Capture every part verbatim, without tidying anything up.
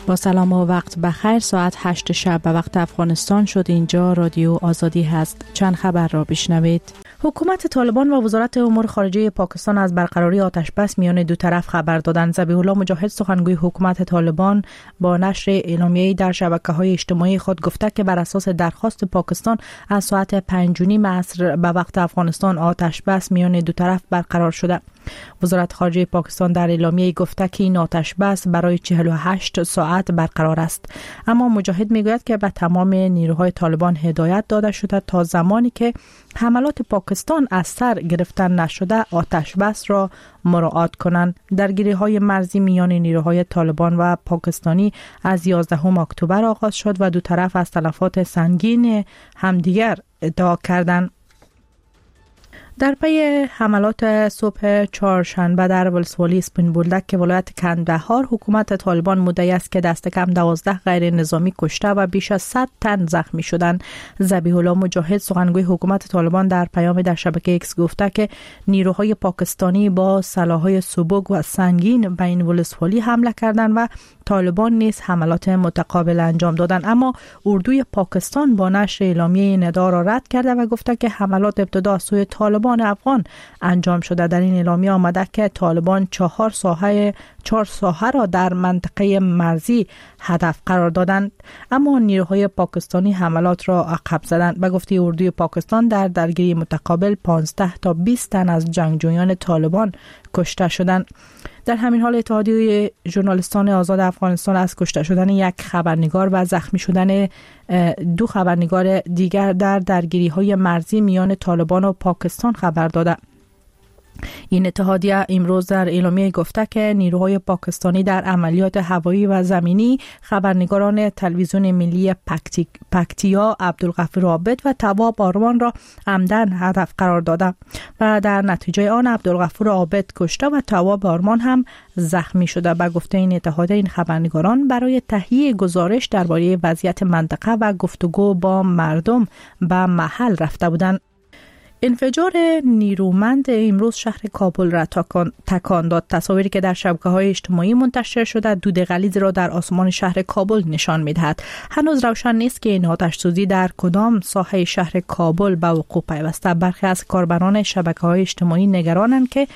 با سلام و وقت بخیر. ساعت هشت شب به وقت افغانستان شد. اینجا رادیو آزادی هست. چند خبر را بشنوید. حکومت طالبان و وزارت امور خارجه پاکستان از برقراری آتش بس میان دو طرف خبر دادند. ذبیح الله مجاهد سخنگوی حکومت طالبان با نشر اعلامیه‌ای در شبکه‌های اجتماعی خود گفته که بر اساس درخواست پاکستان از ساعت پنج و نیم عصر به وقت افغانستان آتش بس میان دو طرف برقرار شده. وزارت خارجه پاکستان در اعلامیه گفته که این آتش بس برای چهل و هشت ساعت برقرار است. اما مجاهد میگوید که به تمام نیروهای طالبان هدایت داده شده تا زمانی که حملات پاکستان از سر گرفتن نشده آتش بس را مراعات کنند. درگیری‌های مرزی میان نیروهای طالبان و پاکستانی از یازدهم اکتبر آغاز شد و دو طرف از تلفات سنگین همدیگر ادعا کردند. در پی حملات صبح چهارشنبه در ولسوالی اسپین بولدک که ولایت کندهار، حکومت طالبان مدعی است که دست کم دوازده غیر نظامی کشته و بیش از صد تن زخمی شدند. ذبیح الله مجاهد سخنگوی حکومت طالبان در پیام در شبکه ایکس گفته که نیروهای پاکستانی با سلاح‌های سبک و سنگین به این ولسوالی حمله کردند و طالبان نیز حملات متقابل انجام دادند. اما اردوی پاکستان با نشر اعلامیه ندا را رد کرده و گفته که حملات ابتدا از سوی طالبان افغان انجام شده. در این اعلامیه آمده که طالبان چهار ساحه چهار ساحه را در منطقه مرزی هدف قرار دادند، اما نیروهای پاکستانی حملات را عقب زدند. به گفته اردوی پاکستان در درگیری متقابل پانزده تا بیست تن از جنگجویان طالبان کشته شدند. در همین حال اتحادیه ژورنالیستان آزاد افغانستان از کشته شدن یک خبرنگار و زخمی شدن دو خبرنگار دیگر در درگیری‌های مرزی میان طالبان و پاکستان خبر داده. این اتحادیه امروز در اعلامیه گفته که نیروهای پاکستانی در عملیات هوایی و زمینی خبرنگاران تلویزیون ملی پکتی، پکتیا عبدالغفور عابد و تواب آرمان را عمدن هدف قرار داده و در نتیجه آن عبدالغفور عابد کشته و تواب آرمان هم زخمی شده. به گفته این اتحادیه این خبرنگاران برای تهیه گزارش درباره وضعیت منطقه و گفتگو با مردم به محل رفته بودند. انفجار نیرومند امروز شهر کابل را تکان داد. تصاویری که در شبکه‌های اجتماعی منتشر شده دود غلیظ را در آسمان شهر کابل نشان می‌دهد. هنوز روشن نیست که این آتش سوزی در کدام ساحه شهر کابل به وقوع پیوسته. برخی از کاربران شبکه‌های اجتماعی نگرانند که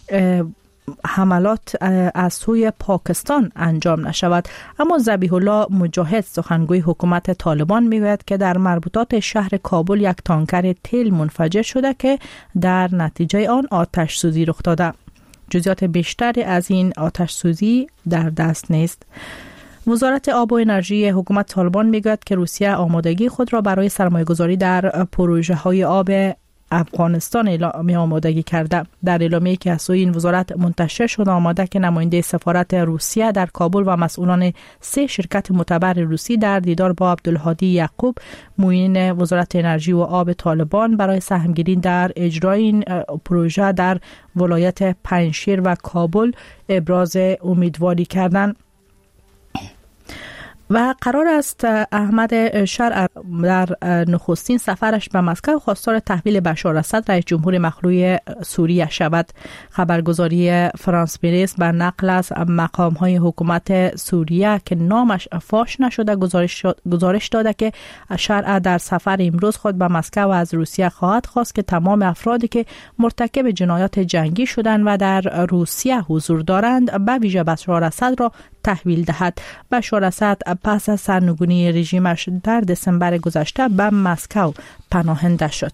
حملات از سوی پاکستان انجام نشود. اما ذبیح الله مجاهد سخنگوی حکومت طالبان میگوید که در مربوطات شهر کابل یک تانکر تیل منفجر شده که در نتیجه آن آتش سوزی رخ داده. جزئیات بیشتری از این آتش سوزی در دست نیست. وزارت آب و انرژی حکومت طالبان میگوید که روسیه آمادگی خود را برای سرمایه‌گذاری در پروژه‌های آب افغانستان اعلام آمادگی کرده. در اعلامیه‌ای که از سوی این وزارت منتشر شده آمده که نماینده سفارت روسیه در کابل و مسئولان سه شرکت معتبر روسی در دیدار با عبدالهادی یعقوب معین وزارت انرژی و آب طالبان برای سهمگیری در اجرای این پروژه در ولایت پنجشیر و کابل ابراز امیدواری کردند. و قرار است احمد شرع در نخستین سفرش به مسکو خواستار تحویل بشار اسد رئیس جمهور مخلوع سوریه شود. خبرگزاری فرانس پرس به نقل از مقام‌های حکومت سوریه که نامش فاش نشده گزارش گزارش داده که شرع در سفر امروز خود به مسکو از روسیه خواهد خواست که تمام افرادی که مرتکب جنایات جنگی شدند و در روسیه حضور دارند به ویژه بشار اسد را تحویل دهد. بشار اسد پس از سرنگونی رژیمش در دسامبر گذشته به مسکو پناهنده شد.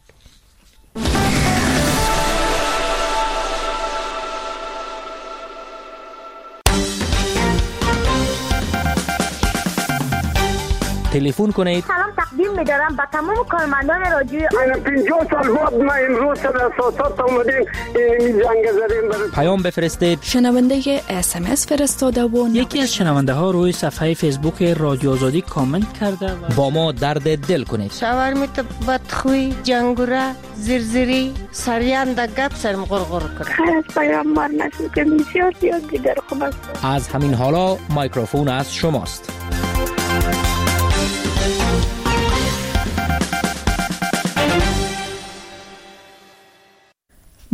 تلفن کنید. سلام تقدیم می‌دارم به تمام کارمندان رادیو. پنجاه سال بعد ما امروز سر اساسات اومدیم این جنگ زدیم. پیام بفرستید. شنونده اس ام اس فرستاده و یکی از شنونده ها روی صفحه فیسبوک رادیو آزادی کامنت کرده و با ما درد دل کنید. شاورمیت بدخوی جنگوره زرزری سریان د گپ سرم غرغر کرد. خیر پیام مار نشد که بسیار زیاد دیگر خوب است. از همین حالا میکروفون از شماست.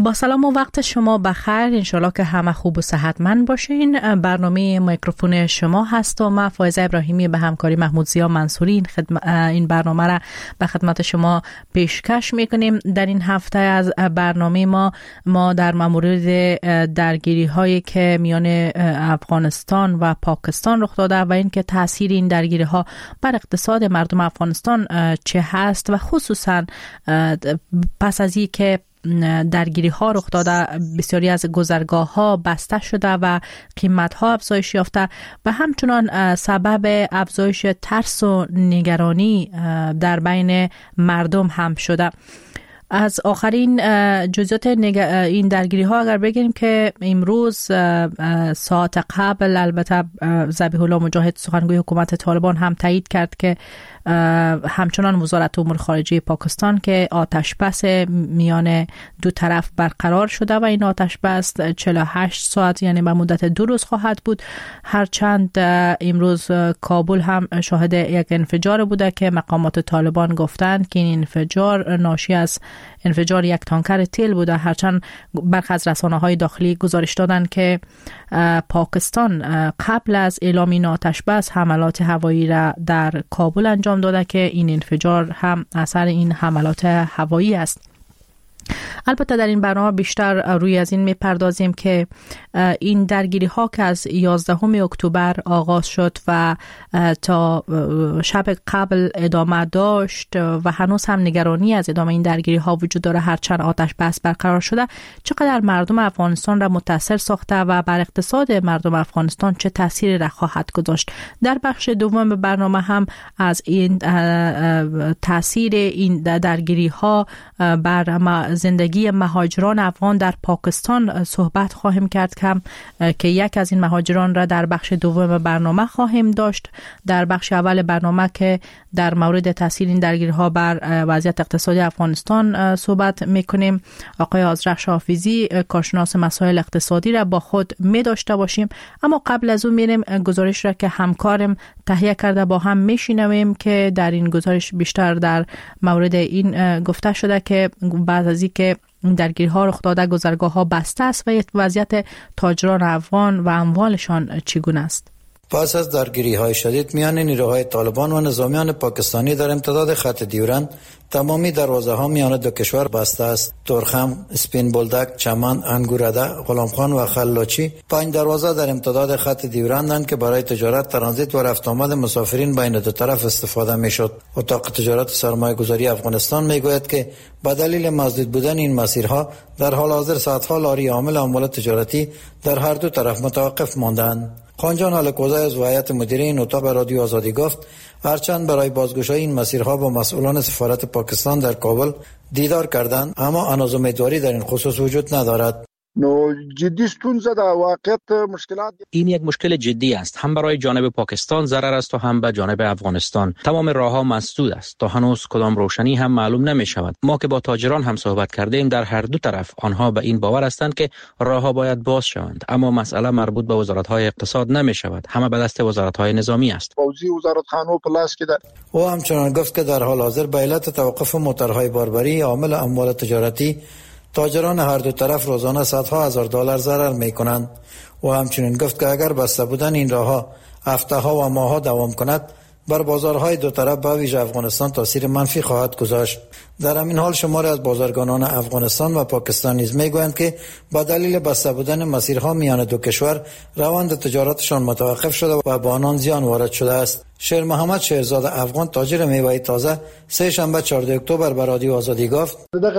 با سلام و وقت شما بخیر، انشالله که همه خوب و صحتمند باشین. برنامه میکروفون شما هست و من فائزه ابراهیمی به همکاری محمود ضیا منصوری این, خدم... این برنامه را به خدمت شما پیشکش میکنیم. در این هفته از برنامه ما ما در مورد درگیری هایی که میان افغانستان و پاکستان رخ داده و اینکه تاثیر این درگیری ها بر اقتصاد مردم افغانستان چه هست و خصوصا پس از اینکه درگیری ها رخ داده بسیاری از گذرگاه ها بسته شده و قیمت ها افزایش یافته و همچنان سبب افزایش ترس و نگرانی در بین مردم هم شده. از آخرین جزئیات این درگیری ها اگر بگیم که امروز ساعت قبل البته ذبیح الله مجاهد سخنگوی حکومت طالبان هم تایید کرد که همچنان وزارت امور خارجه پاکستان که آتش بس میان دو طرف برقرار شده و این آتش بس چهل و هشت ساعت یعنی به مدت دو روز خواهد بود. هرچند امروز کابل هم شاهد یک انفجار بوده که مقامات طالبان گفتند که این انفجار ناشی از انفجار یک تانکر تیل بوده، هرچند برخی از رسانه‌های داخلی گزارش دادند که پاکستان قبل از اعلام این آتش بس حملات هوایی را در کابل انجام داده که این انفجار هم اثر این حملات هوایی است. البته در این برنامه بیشتر روی از این میپردازیم که این درگیری ها که از یازدهم اکتبر آغاز شد و تا شب قبل ادامه داشت و هنوز هم نگرانی از ادامه این درگیری ها وجود داره، هرچند آتش بس برقرار شده، چقدر مردم افغانستان را متاثر ساخته و بر اقتصاد مردم افغانستان چه تأثیری را خواهد گذاشت. در بخش دوم برنامه هم از این تأثیر این درگیری ها بر زندگی مهاجران افغان در پاکستان صحبت خواهیم کرد کم که یک از این مهاجران را در بخش دوم برنامه خواهیم داشت. در بخش اول برنامه که در مورد تاثیر این درگیری ها بر وضعیت اقتصادی افغانستان صحبت میکنیم، آقای آذرخش حافظی کارشناس مسائل اقتصادی را با خود می داشته باشیم. اما قبل از اون میریم گزارش را که همکارم تهیه کرده با هم میشنویم که در این گزارش بیشتر در مورد این گفته شده که بعد از اینکه این درگیری ها رخ داده گذرگاه ها بسته است و وضعیت تاجران افغان و اموالشان چگونه است. پس از درگیری های شدید میان نیروهای طالبان و نظامیان پاکستانی در امتداد خط دیورند تمامی دروازه ها میان دو کشور بسته است. تورخم، سپین بولدک، چمن، انگورده، غلامخان و خلاچی پنج دروازه در امتداد خط دیورندند که برای تجارت، ترانزیت و رفت آمد مسافرین بین دو طرف استفاده میشد. اتاق تجارت سرمایه گذاری افغانستان میگوید که به دلیل مسدود بودن این مسیرها در حال حاضر صدها لاری حامل اموال تجارتی در هر دو طرف متوقف ماندند. خانجان الکوزی از هیئت مدیره این اتاق به رادیو آزادی گفت هرچند برای بازگشایی این مسیرها با مسئولان سفارت پاکستان در کابل دیدار کردند اما هنوز امیدواری در این خصوص وجود ندارد. نو جدی ستونزه در واقعیت مشکلات این یک مشکل جدی است، هم برای جانب پاکستان ضرر است و هم به جانب افغانستان. تمام راهها مسدود است، تا هنوز کدام روشنی هم معلوم نمی شود. ما که با تاجران هم صحبت کردیم در هر دو طرف آنها به این باور هستند که راهها باید باز شوند، اما مسئله مربوط به وزارت‌های اقتصاد نمی شود، همه به دست وزارت‌های نظامی است. فوزی وزارت خانو پلاس که او همچنان گفت که در حال حاضر به علت توقف موتورهای باربری عامل اموال تجارتی تاجران هر دو طرف روزانه صدها هزار دلار ضرر می کنند. و همچنین گفت که اگر بسته بودن این راهها هفته ها و ماه ها دوام کند بر بازارهای دو طرف به ویژه افغانستان تاثیر منفی خواهد گذاشت. در همین حال شماری از بازرگانان افغانستان و پاکستان نیز میگویند که با دلیل بسته بودن مسیرها میان دو کشور روند تجارتشان متوقف شده و به آنان زیان وارد شده است. شیر محمد شیرزاد افغان تاجر میوه تازه سه شنبه چهاردهم اکتبر به رادیو آزادی گفت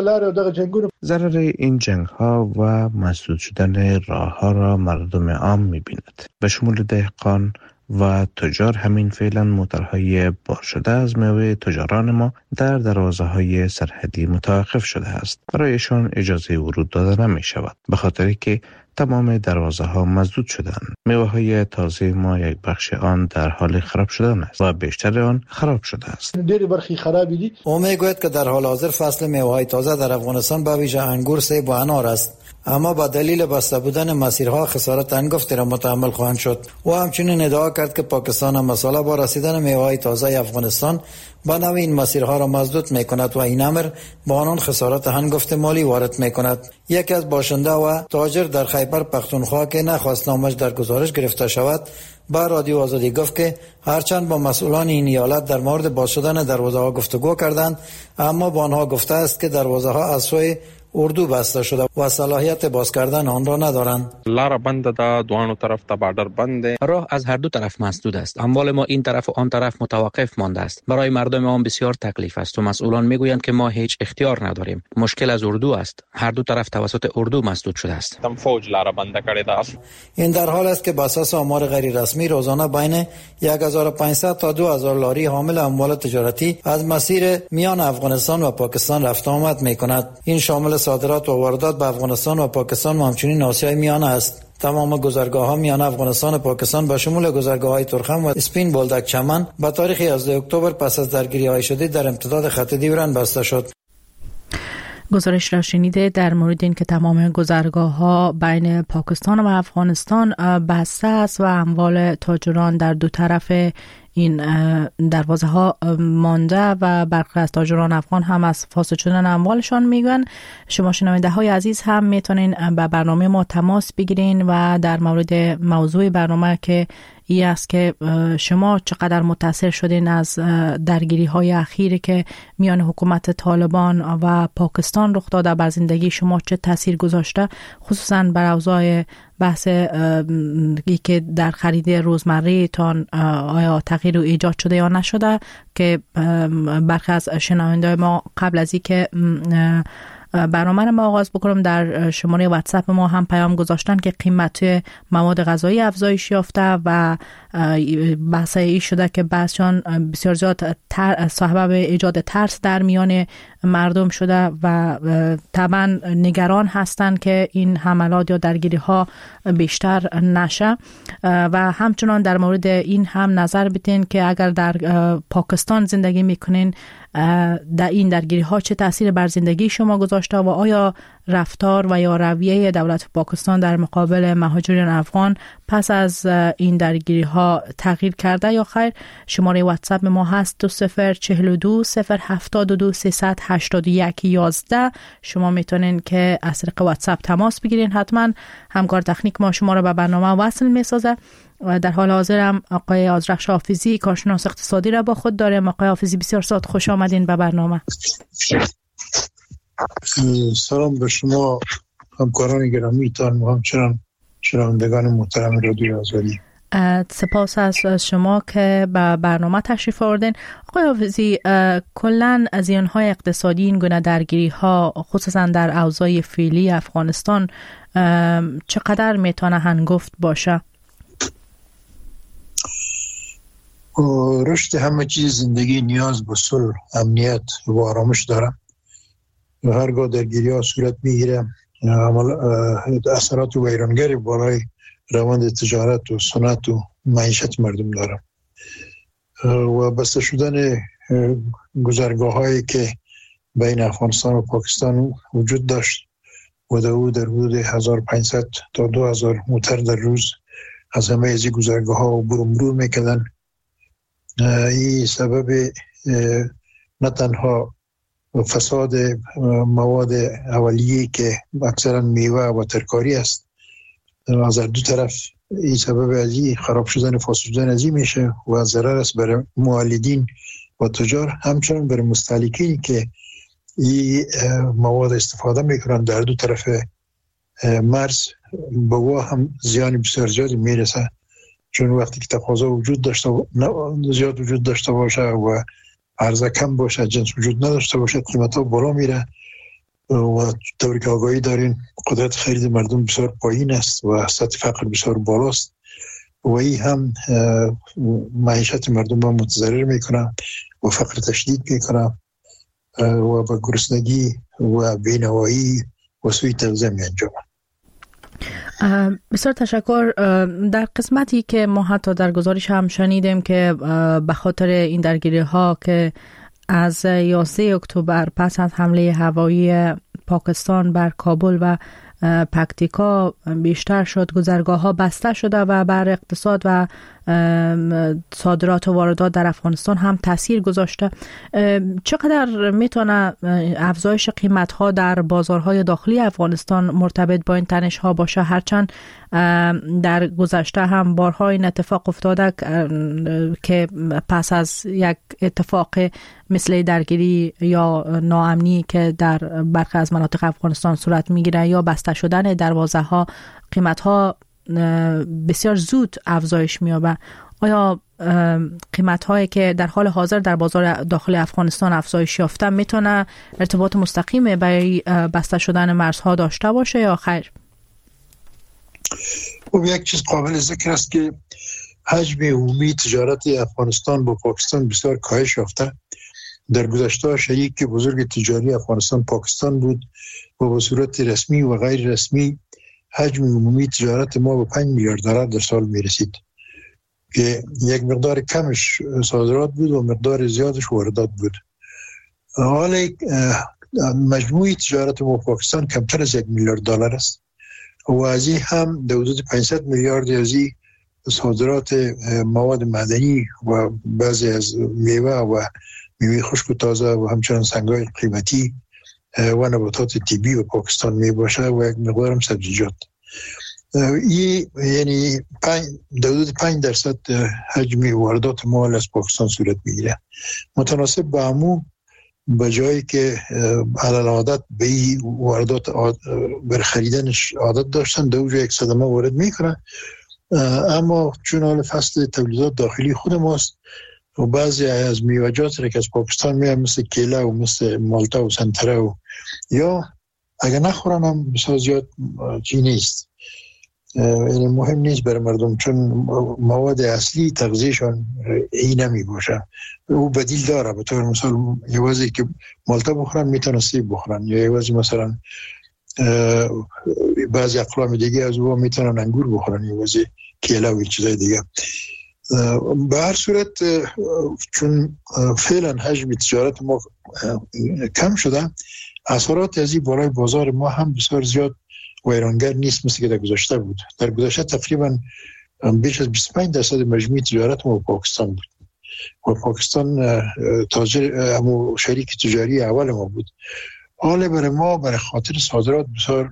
ضرر این جنگ ها و مسدود شدن راه ها را مردم عام میبیند، به شمول دهقان و تجار. همین فعلا موتورهای بار شده از میوه تجاران ما در دروازه های سرحدی متوقف شده است. برایشان اجازه ورود داده نمی شود به خاطری که تمام دروازه ها مسدود شدند. میوه های تازه ما یک بخش آن در حال خراب شدن است و بیشتر آن خراب شده است. ډېر برخی خرابی دي. او میگوید که در حال حاضر فصل میوه های تازه در افغانستان به ویژه انگور، سیب و انار است اما با دلیل بسته بودن مسیرها خسارت هنگفتی را متحمل خواهند شد. او همچنین ادعا کرد که پاکستان هم مسئله با رسیدن میوه‌های تازه افغانستان با نوع این مسیرها را مسدود میکند و این امر با آنان خسارت هنگفت مالی وارد میکند. یکی از باشنده و تاجر در خیبر پختونخوا که نخواست نامش در گزارش گرفته شود با رادیو آزادی گفت که هرچند با مسئولان این ایالت در مورد باز شدن دروازه ها گفتگو کردند، اما با آنها گفته است که دروازه ها از سوی اردو بسته شده و صلاحیت باز کردن آن را ندارند. لار بند ده، دوانو طرف تا باردر بنده. راه از هر دو طرف مسدود است. اموال ما این طرف و آن طرف متوقف مانده است. برای مردم آن بسیار تکلیف است و مسئولان میگویند که ما هیچ اختیار نداریم. مشکل از اردو است. هر دو طرف توسط اردو مسدود شده است. تم فوج لار بنده کړی ده. این در حال است که بر اساس آمار غیر رسمی روزانه بین یک هزار و پانصد تا دو هزار لاری حامل اموال تجارتی از مسیر میان افغانستان و پاکستان رفت آمد میکند. این شامل صادرات و واردات به افغانستان و پاکستان و همچنین آسیای میانه است. تمام گذرگاه‌ها میان افغانستان و پاکستان به شمول گذرگاه‌های ترخم و اسپین بولدک چمن به تاریخ یازده اکتبر پس از درگیری‌های شدید در امتداد خط دیورن بسته شد. گزارش را شنیده در مورد این که تمام گذرگاه‌ها بین پاکستان و افغانستان بسته است و اموال تاجران در دو طرف این دروازه ها مانده و برخی از تاجران افغان هم از فاسد شدن اموالشان میگن. شما شنونده های عزیز هم میتونین به برنامه ما تماس بگیرین و در مورد موضوع برنامه که این است که شما چقدر متاثر شدین از درگیری های اخیری که میان حکومت طالبان و پاکستان رخ داده، بر زندگی شما چه تاثیر گذاشته، خصوصا بر اوضاع بحث ای که در خرید روزمره تان آیا تغییر ایجاد شده یا نشده، که برخی از شنونده ما قبل از این که برنامه رو ما آغاز بکنم در شماره واتساپ ما هم پیام گذاشتن که قیمت مواد غذایی افزایش یافته و بحث ای شده که بعضیان بسیار زیاد سبب ایجاد ترس در میان مردم شده و طبعا نگران هستند که این حملات یا درگیری ها بیشتر نشه و همچنان در مورد این هم نظر بدین که اگر در پاکستان زندگی میکنین در این درگیری ها چه تاثیر بر زندگی شما گذاشته و آیا رفتار و یا رویه دولت پاکستان در مقابل مهاجرین افغان پس از این درگیری ها تغییر کرده یا خیر. شماره واتساپ ما هست دو صفر چهل و دو صفر هفتاد و دو سیصد هشتاد و یک یازده. شما میتونین که از طریق واتساپ تماس بگیرین. حتما همکار تکنیک ما شما را به برنامه وصل میسازه. در حال حاضر هم آقای آذرخش حافظی کارشناس اقتصادی را با خود داریم. آقای حافظی بسیار سعید خوش آمدین به برنامه. سلام به شما همکاران گرامیتان و همچنان شنوندگان محترم رادیو آزادی. سپاس از شما که به برنامه تشریف آوردین. آقای حافظی، کلاً از زیان‌های اقتصادی این گونه درگیری‌ها خصوصا در اوضاع فعلی افغانستان چقدر میتونه هنگفت باشه؟ رشد همه چیز زندگی نیاز به صلح، امنیت و آرامش داره. هرگاه درگیری ها صورت میگیره اثرات ویرانگری بالای روند تجارت و صنعت و معیشت مردم داره و بسته شدن گذرگاه هایی که بین افغانستان و پاکستان وجود داشت و در حدود هزار و پانصد تا دو هزار موتر در روز از همه از این گذرگاه ها برو مرور میکردن. این سبب نه تنها فساد مواد اولیه که اکثرا میوه و ترکاری است، از دو طرف این سبب از این خراب شدن فاسد شدن از این میشه و ضرر است برای مولدین و تجار، همچنین برای مستهلکین که این مواد استفاده میکنن در دو طرف مرز. به او هم زیان بسیار زیادی میرسه، چون وقتی که تقاضا وجود داشته زیاد وجود داشته باشه و عرضه کم باشه، جنس وجود نداشته باشه، قیمت ها بالا میره و طوری که آگاهی دارین قدرت خرید مردم بسیار پایین است و سطح فقر بسیار بالاست و این هم معیشت مردم را متضرر میکنه و فقر تشدید میکنه و با گرسنگی و بینوایی و سوی تغذیه می انجامه. بسیار تشکر. در قسمتی که ما حتی در گزارش هم شنیدیم که به خاطر این درگیری ها که از یازده اکتبر پس از حمله هوایی پاکستان بر کابل و پکتیکا بیشتر شد، گذرگاه ها بسته شده و بر اقتصاد و صادرات و واردات در افغانستان هم تاثیر گذاشته. چقدر میتونه افزایش قیمت ها در بازارهای داخلی افغانستان مرتبط با این تنش ها باشه؟ هرچند در گذشته هم بارها این اتفاق افتاده که پس از یک اتفاق مثل درگیری یا ناامنی که در برخی از مناطق افغانستان صورت میگیره یا بسته شدن دروازه ها، قیمت ها بسیار زود افزایش می‌یابد. آیا قیمت هایی که در حال حاضر در بازار داخل افغانستان افزایش یافته میتونه ارتباط مستقیم برای بسته شدن مرزها داشته باشه یا خیر؟ و یک چیز قابل ذکر است که حجم عمومی تجارت افغانستان با پاکستان بسیار کاهش یافته. در گذشته شریک بزرگ تجاری افغانستان پاکستان بود و به صورت رسمی و غیر رسمی حجم عمومی تجارت ما به پنج میلیارد دلار در سال می رسید که یک مقدار کمش صادرات بود و مقدار زیادش واردات بود. حالا مجموعی تجارت ما پاکستان کمتر از یک میلیارد دلار است و از این هم در حدود پانصد میلیارد از این صادرات مواد معدنی و بعضی از میوه و میوه خشک و تازه و همچنان سنگ‌های قیمتی و نباتات طبی و پاکستان می باشه و یک مقدار هم سبزیجات. این یعنی در حدود پنج درصد حجم واردات ما از پاکستان صورت میگیره. متناسب با همو به جایی که علل عادت به این واردات بر خریدنش عادت داشتن در اونجا یک صدمه وارد میکنن، اما چون حال فصل تولیدات داخلی خود ماست و بعضی از میوه‌جات را که از پاکستان میاد مثل کیله و مثل مالتا و سنتره و یا اگر نخورن هم بسیار زیاد چی نیست، یعنی مهم نیست برای مردم چون مواد اصلی تغذیهشان این نمی باشه. او بدیل داره، به طور مثال یوازی که مالتا بخورن میتونن سیب بخورن یا یوازی مثلا بعضی اقلام دیگه از او میتونن انگور بخورن یوازی کیله و چیزای دیگه. به هر صورت چون فعلا حجم تجارت ما کم شده، اثرات از این بالای بازار ما هم بسیار زیاد ویرانگر نیست مثل که در گذشته بود. در گذشته تقریبا بیش از بیست و پنج درصد مجموع تجارت ما پاکستان بود و پاکستان تاجر امو شریک تجاری اول ما بود. حالا برای ما برای خاطر صادرات بسیار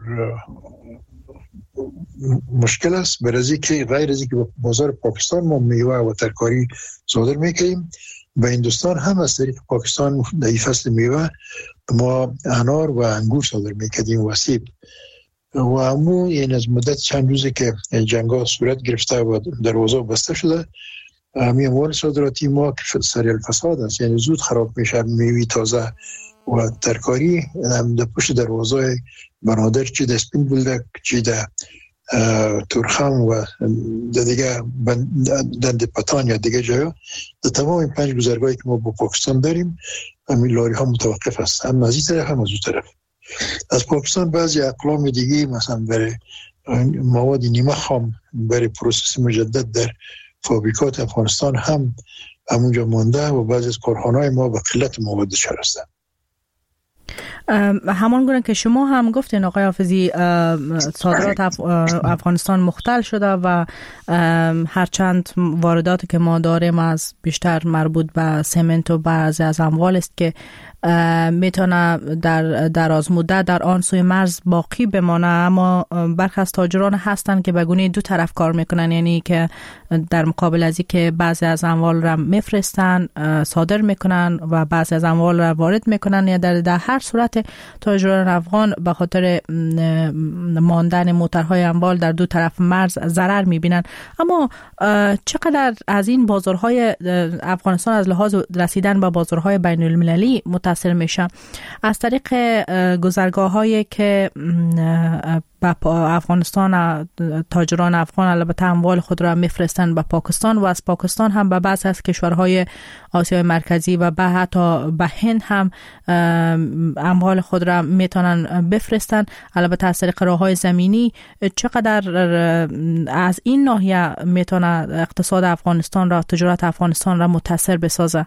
مشکل است، برای که غیر از اینکه بازار پاکستان ما میوه و ترکاری صادر میکنیم، به هندوستان هم از طریق پاکستان در این فصل میوه ما انار و انگور صادر میکردیم و سیب و همون این از مدت چند روزه که جنگ ها صورت گرفته و دروازه بسته شده، همین اموال صادراتی ما که سریع الفساد است، یعنی زود خراب میشه. میوه تازه و ترکاری هم در پشت دروازه بنادر چی در سپین بولدک چی در تورخم و در دیگه دند پتان یا دیگه جایا در تمام این پنج گذرگاهی که ما با پاکستان داریم همین لاری ها متوقف است، هم از این طرف هم از اون طرف. از پاکستان بعضی اقلام دیگه مثلا برای مواد نیمه خام برای پروسس مجدد در فابریکات افغانستان هم همونجا مانده و بعضی از کارخانه‌های ما به قلت مواد چر هستند. همان گونه که شما هم گفتین آقای حافظی، صادرات اف... افغانستان مختل شده و هرچند وارداتی که ما داریم از بیشتر مربوط به سمنت و بعضی از اموال است که میتونه در دراز مدت در آن سوی مرز باقی بمانه، اما برخی از تاجران هستند که به گونه دو طرف کار میکنن، یعنی که در مقابل از اینکه بعضی از اموال را میفرستن صادر میکنن و بعضی از اموال را وارد میکنن، یا در, در هر صورت تاجران افغان به خاطر ماندن موترهای اموال در دو طرف مرز ضرر میبینن. اما چقدر از این بازارهای افغانستان از لحاظ رسیدن به بازارهای بین المللی متاثر میشه؟ از طریق گذرگاه هایی که به افغانستان تاجران افغان البته اموال خود را میفرستند به پاکستان و از پاکستان هم به بعضی از کشورهای آسیای مرکزی و به حتی به هند هم اموال خود را میتونن بفرستند، البته از طریق راههای زمینی. چقدر از این ناحیه میتونه اقتصاد افغانستان را، تجارت افغانستان را متاثر بسازه؟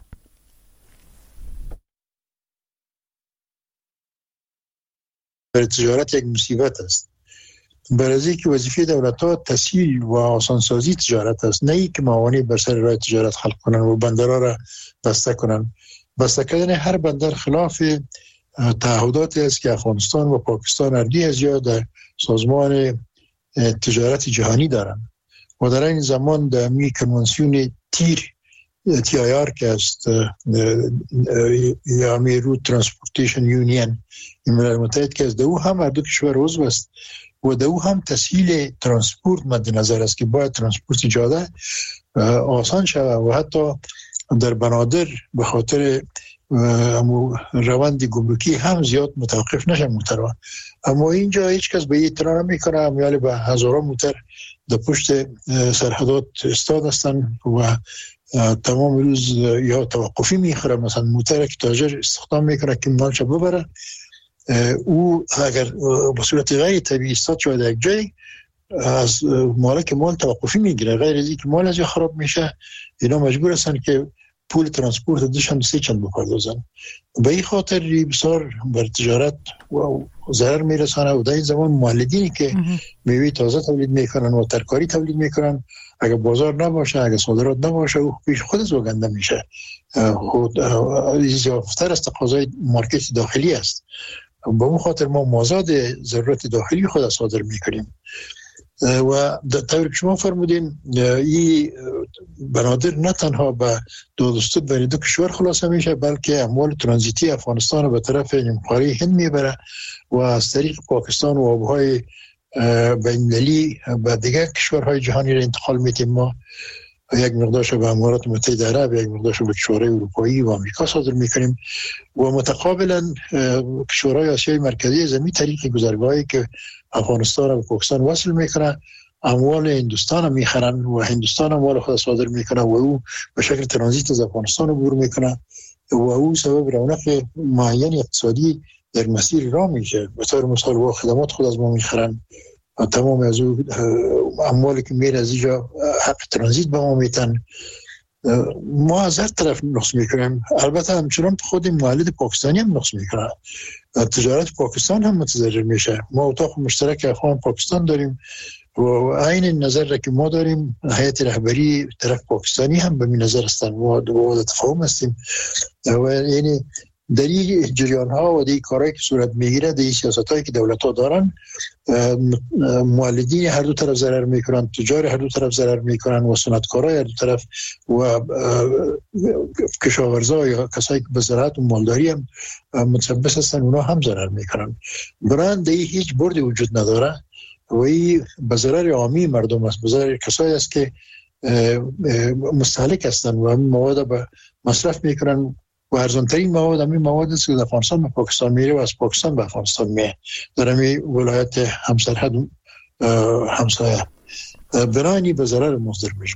برای تجارت یک مصیبت است. برای که وظیفه دولت‌ها تسهیل و آسانسازی تجارت است، نه اینکه موانع بر سر راه تجارت خلق کنن و بندرها را بسته کنن. بسته کردن هر بندر خلاف تعهداتی است که افغانستان و پاکستان هر دوی از یا در سازمان تجارت جهانی دارن و در این زمان در می کنوانسیون تیر تی آی آر که است یا می رود ترانسپورتیشن یونین ملل متحد که است، در او هم هر دو کشور عضو است و در او هم تسهیل ترانسپورت مد نظر است که باید ترانسپورت جاده آسان شود و حتی در بنادر به خاطر روند گمرکی هم زیاد متوقف نشه موترها. اما اینجا هیچ کس به این اطلاع نمیکنه، امیال به هزاران موتر در پشت سرحدات استاد هستن و تمام روز یا توقفی میخوره. مثلا موتر که تاجر استخدام میکنه که مالش ببره، او اگر به صورت غیر طبیعی استاد شده یک جای، از مالک مال توقفی میگیره، غیر از اینکه مال از یا خراب میشه اینا مجبور هستن که پول ترانسپورت دشان سه چند بپردازن. به این خاطر بسیار بر تجارت و ضرر میرسانه و در این زمان مولدینی که میوه تازه تولید میکنن و ترکاری تولید میکنن، اگر بازار نباشه، اگر صادرات نباشه، او پیش خود زوگنده میشه. خود زیافتر از تقاضای مارکت داخلی است. به اون خاطر ما مازاد ضرورت داخلی خود صادر میکنیم و در طور که شما فرمودین این بنادر نه تنها به دو دستور بین دو کشور خلاصه میشه، بلکه اموال ترانزیتی افغانستان به طرف نیمکره هند میبره و از طریق پاکستان و آبهای بین‌المللی به دیگر کشورهای جهانی را انتقال میدیم. ما یک مقدارش به امارات متحده عرب، یک مقدارش به کشورهای اروپایی و آمریکا صادر میکنیم و متقابلا کشورهای آسیای مرکزی زمین طریق گذرگاهی که افغانستان و پاکستان وصل میکنه اموال هندوستان هم میخرن و هندوستان اموال خود صادر میکنه و او به شکل ترانزیت از افغانستان عبور میکنه و او سبب رونق معین اقتصادی در مسیر راه میشه. به طور مثال و خدمات خود از ما میخرن، تمام از او اموالی که میره از اینجا حق ترانزیت به ما میتن. ما از هر طرف نقص میکنیم. البته همچنان خود مولد پاکستانی هم نقص میکنه، تجارت پاکستان هم متضرر میشه. ما اتاق مشترک افغان پاکستان داریم و عین نظر را که ما داریم هیئت رهبری طرف پاکستانی هم به می نظر هستن و دو تفاهم هستیم و یعنی در این جریان ها و در این کارهایی که صورت میگیره، در این سیاست هایی که دولت ها دارن، مولدین هر دو طرف ضرر میکنن، تجار هر دو طرف ضرر میکنن و صنعتکارای هر دو طرف و کشاورزا یا کسایی که به زراعت و مالداری هم متشبث هستن اونا هم ضرر میکنن. برای در هیچ بردی وجود نداره و این به ضرر عامی مردم است، به ضرر کسایی است که مستهلک هستن و همین مواد به مصرف میکنن و ارزانترین مواد همین مواد است که در افغانستان به پاکستان میره و از پاکستان به افغانستان میره در همین ولایت همسرحد همسایه، بنابراین به ضرر مصدر میشه.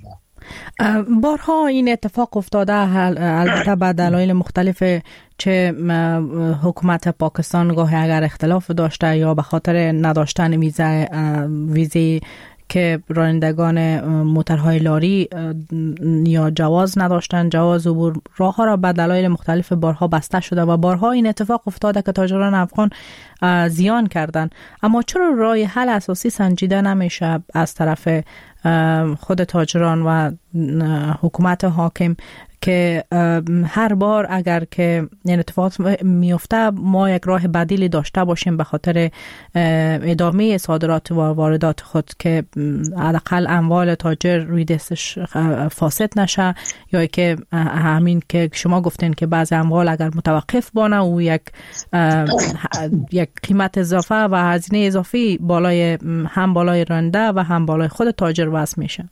بارها این اتفاق افتاده، البته به دلایل مختلف، چه حکومت پاکستان گاهی اگر اختلاف داشته یا به خاطر نداشتن ویزه ویزی که رانندگان موترهای لاری یا جواز نداشتن، جواز عبور راه ها را به دلایل مختلف بارها بسته شده و بارها این اتفاق افتاده که تاجران افغان زیان کردن. اما چرا راه حل اساسی سنجیده نمیشه از طرف خود تاجران و حکومت حاکم که هر بار اگر که این اتفاق میفته ما یک راه بدیلی داشته باشیم به خاطر ادامه صادرات و واردات خود که حداقل اموال تاجر روی دستش فاسد نشه، یا که همین که شما گفتین که بعضی اموال اگر متوقف بانه و یک یک قیمت اضافه و هزینه اضافی بالای هم بالای راننده و هم بالای خود تاجر وضع میشه.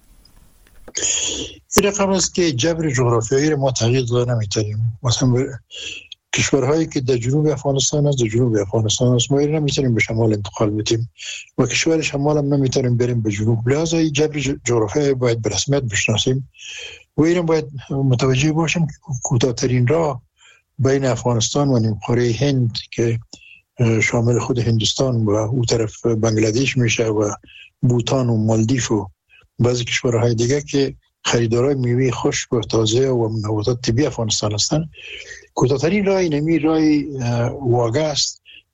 این رقم است که جبر جغرافیایی رو ما تغییر داده نمیتونیم. مثلا کشورهایی که در جنوب افغانستان است، در جنوب افغانستان است، ما این نمیتونیم به شمال انتقال بدیم و کشور شمال هم نمیتونیم بریم به جنوب. لذا این جبر جغرافیایی باید به رسمیت بشناسیم و این باید متوجه باشیم که کوتاه‌ترین راه بین افغانستان و نیمکره هند که شامل خود هندوستان و اون طرف بنگلادش میشه و بوتان و مالدیف و بعضی کشورهای دیگه که خریدارای میوه خشک و تازه و منوعات طبیعی افغانستان هستند، کوتاه‌ترین راه اینمی راه واگه است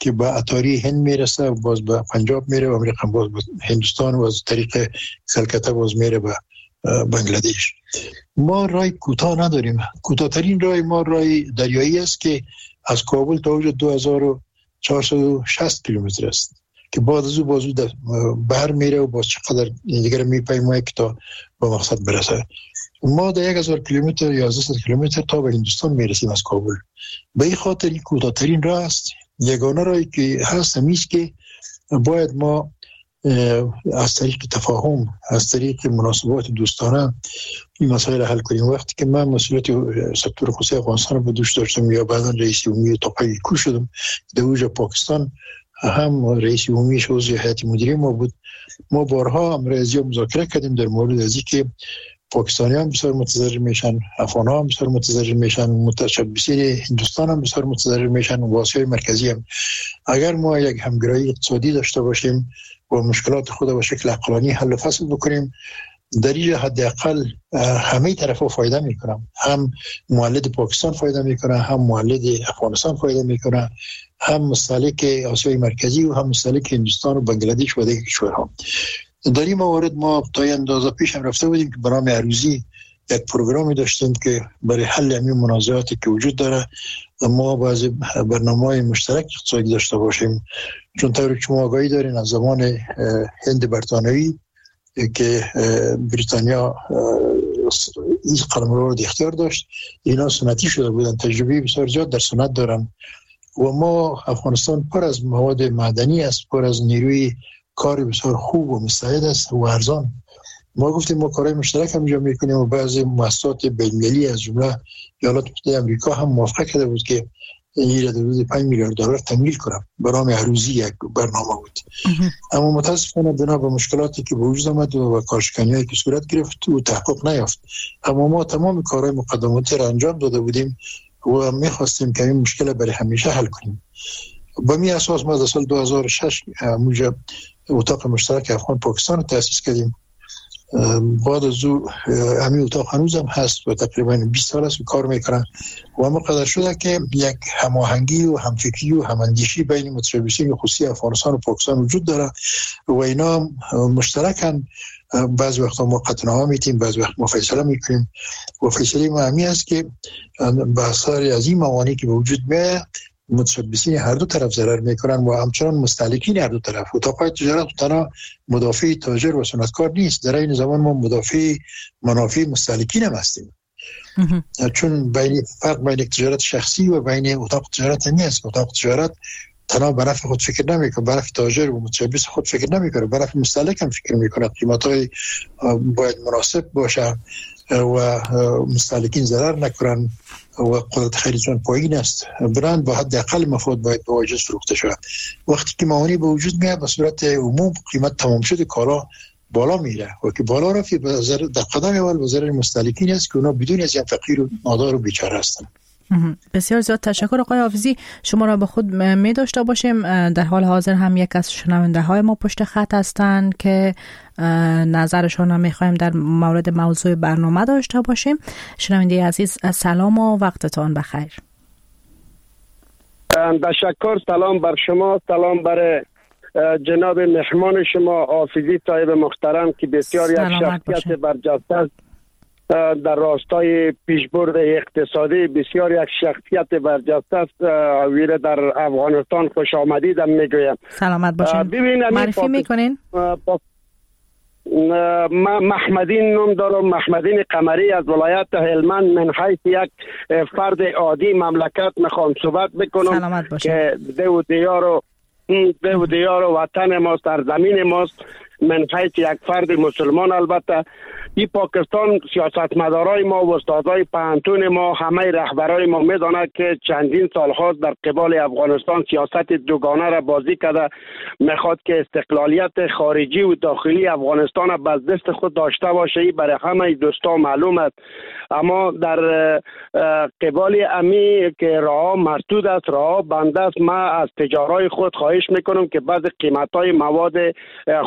که به اتاری هند میرسه و باز به پنجاب میره و امریکا باز به هندوستان و از طریق کلکته باز میره به بنگلادش. ما رای کوتاه نداریم. کوتاه‌ترین رای ما رای دریایی است که از کابل تا اونجا دو هزار و چهارصد و شصت کیلومتر است که بعد از او بازو بر میره و باز چقدر دیگر میپیمونه که تا به مقصد برسه. ما در یک هزار کیلومتر یا یازده کیلومتر تا به هندوستان میرسیم از کابل. به این خاطر این کوتاه‌ترین راه است. یگانه راهی که هست همیست که باید ما از طریق تفاهم، از طریق مناسبات دوستانه این مسائل حل کنیم. وقتی که من مسئولیت سکتور خصوصی افغانستان رو به دوش داشتم یا بعدا رئیس عمومی طاقه کو شدم، در اوج پاکستان هم رئیس عمومی شوز هیئت مدیره ما بود. ما بارها امروزی مذاکره کردیم در مورد از اینکه پاکستانی هم بسیار متضرر میشن، افغان ها هم بسیار متضرر میشن، متشبثین هندوستان هم بسیار متضرر میشن و آسیای مرکزی هم. اگر ما یک همگرایی اقتصادی داشته باشیم و مشکلات خود به شکل عقلانی حل و فصل بکنیم، در این حداقل همه طرفا فایده میکنن. هم مولد پاکستان فایده میکنه، هم مولد افغانستان فایده میکنه، هم مستهلک آسیای مرکزی و هم مستهلک هندوستان و بنگلادش و دیگر کشورها. در این موارد ما تا اندازه پیش هم رفته بودیم که به نام عروضی یک پروگرامی داشتیم که برای حل همین منازعاتی که وجود داره ما بعضی برنامه‌های مشترک اقتصادی داشته باشیم. چون طوری که شما آگاهی دارین از زمان هند برطانوی که بریتانیا این قلمرو رو اختیار داشت، اینا سنتی شده بودن، تجربه بسیار زیاد در سنت دارن و ما افغانستان پر از مواد معدنی است، پر از نیروی کار بسیار خوب و مستعد است و ارزان. ما گفتیم ما کارهای مشترک هم انجام میکنیم و بعضی مؤسسات بین‌المللی از جمله ایالات متحده آمریکا هم موافقت کرده بود که این را در حدود پنج میلیارد دلار تمویل کنم. برنامه عروضی یک برنامه بود. اما متاسفانه بنا به مشکلاتی که به وجود آمد و کارشکنی‌هایی که صورت گرفت و تحقق نیافت. اما ما تمام کارهای مقدماتی را انجام داده بودیم و می‌خواستیم که این مشکل برای همیشه حل کنیم. با می اساس ما در سال دو هزار و شش موجب اتاق مشترک افغان پاکستان تأسیس کردیم. بعد از او همین اتاق هنوز هم هست و تقریبا بیست سال است و کار میکنن و اما قدر شده که یک هماهنگی و همفکری و هماندیشی بین متشابهین خصوصی افغانستان و پاکستان وجود داره و اینا مشترکن. بعض وقتا ما قطعنامه میتیم، بعض وقت ما فیصله میکنیم و فیصله ما همی است که به اثر از این موانعی که به وجود میاد متشبثین هر دو طرف ضرر میکنن و همچنان مستهلکین هر دو طرف. اتاقهای تجارت تنها مدافع تاجر و صنعتکار نیست، در این زمان ما مدافع منافع مستهلکین هم هستیم. چون بین فرق بین تجارت شخصی و بین اتاق تجارت نیست. اتاق تجارت تنها به نفع خود فکر نمیکنه، به نفع تاجر و متشبث خود فکر نمیکنه، به نفع مستهلک هم فکر میکنه. قیمت‌های باید مناسب باشه و مستهلکین ضرر نکنن و قدرت خریدشان پایین است. برند با حد اقل مفاد باید به واجد فروخته شود. وقتی که موانع به وجود میاد به صورت عموم قیمت تمام شده کالا بالا میره و که بالا رفت در قدم اول به ضرر مستهلکین است که اونا بدون از این فقیر و نادار و بیچاره هستند. بسیار زیاد تشکر آقای حافظی. شما را به خود می داشته باشیم. در حال حاضر هم یک از شنونده های ما پشت خط هستند که نظرشان را می خواهیم در مورد موضوع برنامه داشته باشیم. شنونده عزیز سلام و وقتتان بخیر. تشکر. سلام بر شما، سلام بر جناب مهمان شما حافظی صاحب محترم که بسیار یک شخصیت برجسته است در راستای پیشبرد اقتصادی، بسیار یک شخصیت برجسته است. ویره در افغانستان خوش آمدیدم میگویم. سلامت باشین. معرفی میکنین؟ محمدین نام دارم، محمدین قمری از ولایت هلمند. من حیث یک فرد عادی مملکت میخوام صحبت بکنم. سلامت باشین. که ده و دیار و ده و دیار و وطن ماست، در زمین ماست. من حیث یک فرد مسلمان البته این پاکستان سیاستمدارای ما و استادای پانتون ما همه رهبرای ما میدونه که چندین سال هاست در قبال افغانستان سیاست دوگانه را بازی کرده، میخواد که استقلالیت خارجی و داخلی افغانستان را باز دست خود داشته باشه. این برای همه دوستان معلوم است. اما در قبال امی که راه مسدود است، راه بنده است، ما از تجارای خود خواهش میکنم که بعض قیمتای مواد خوراکی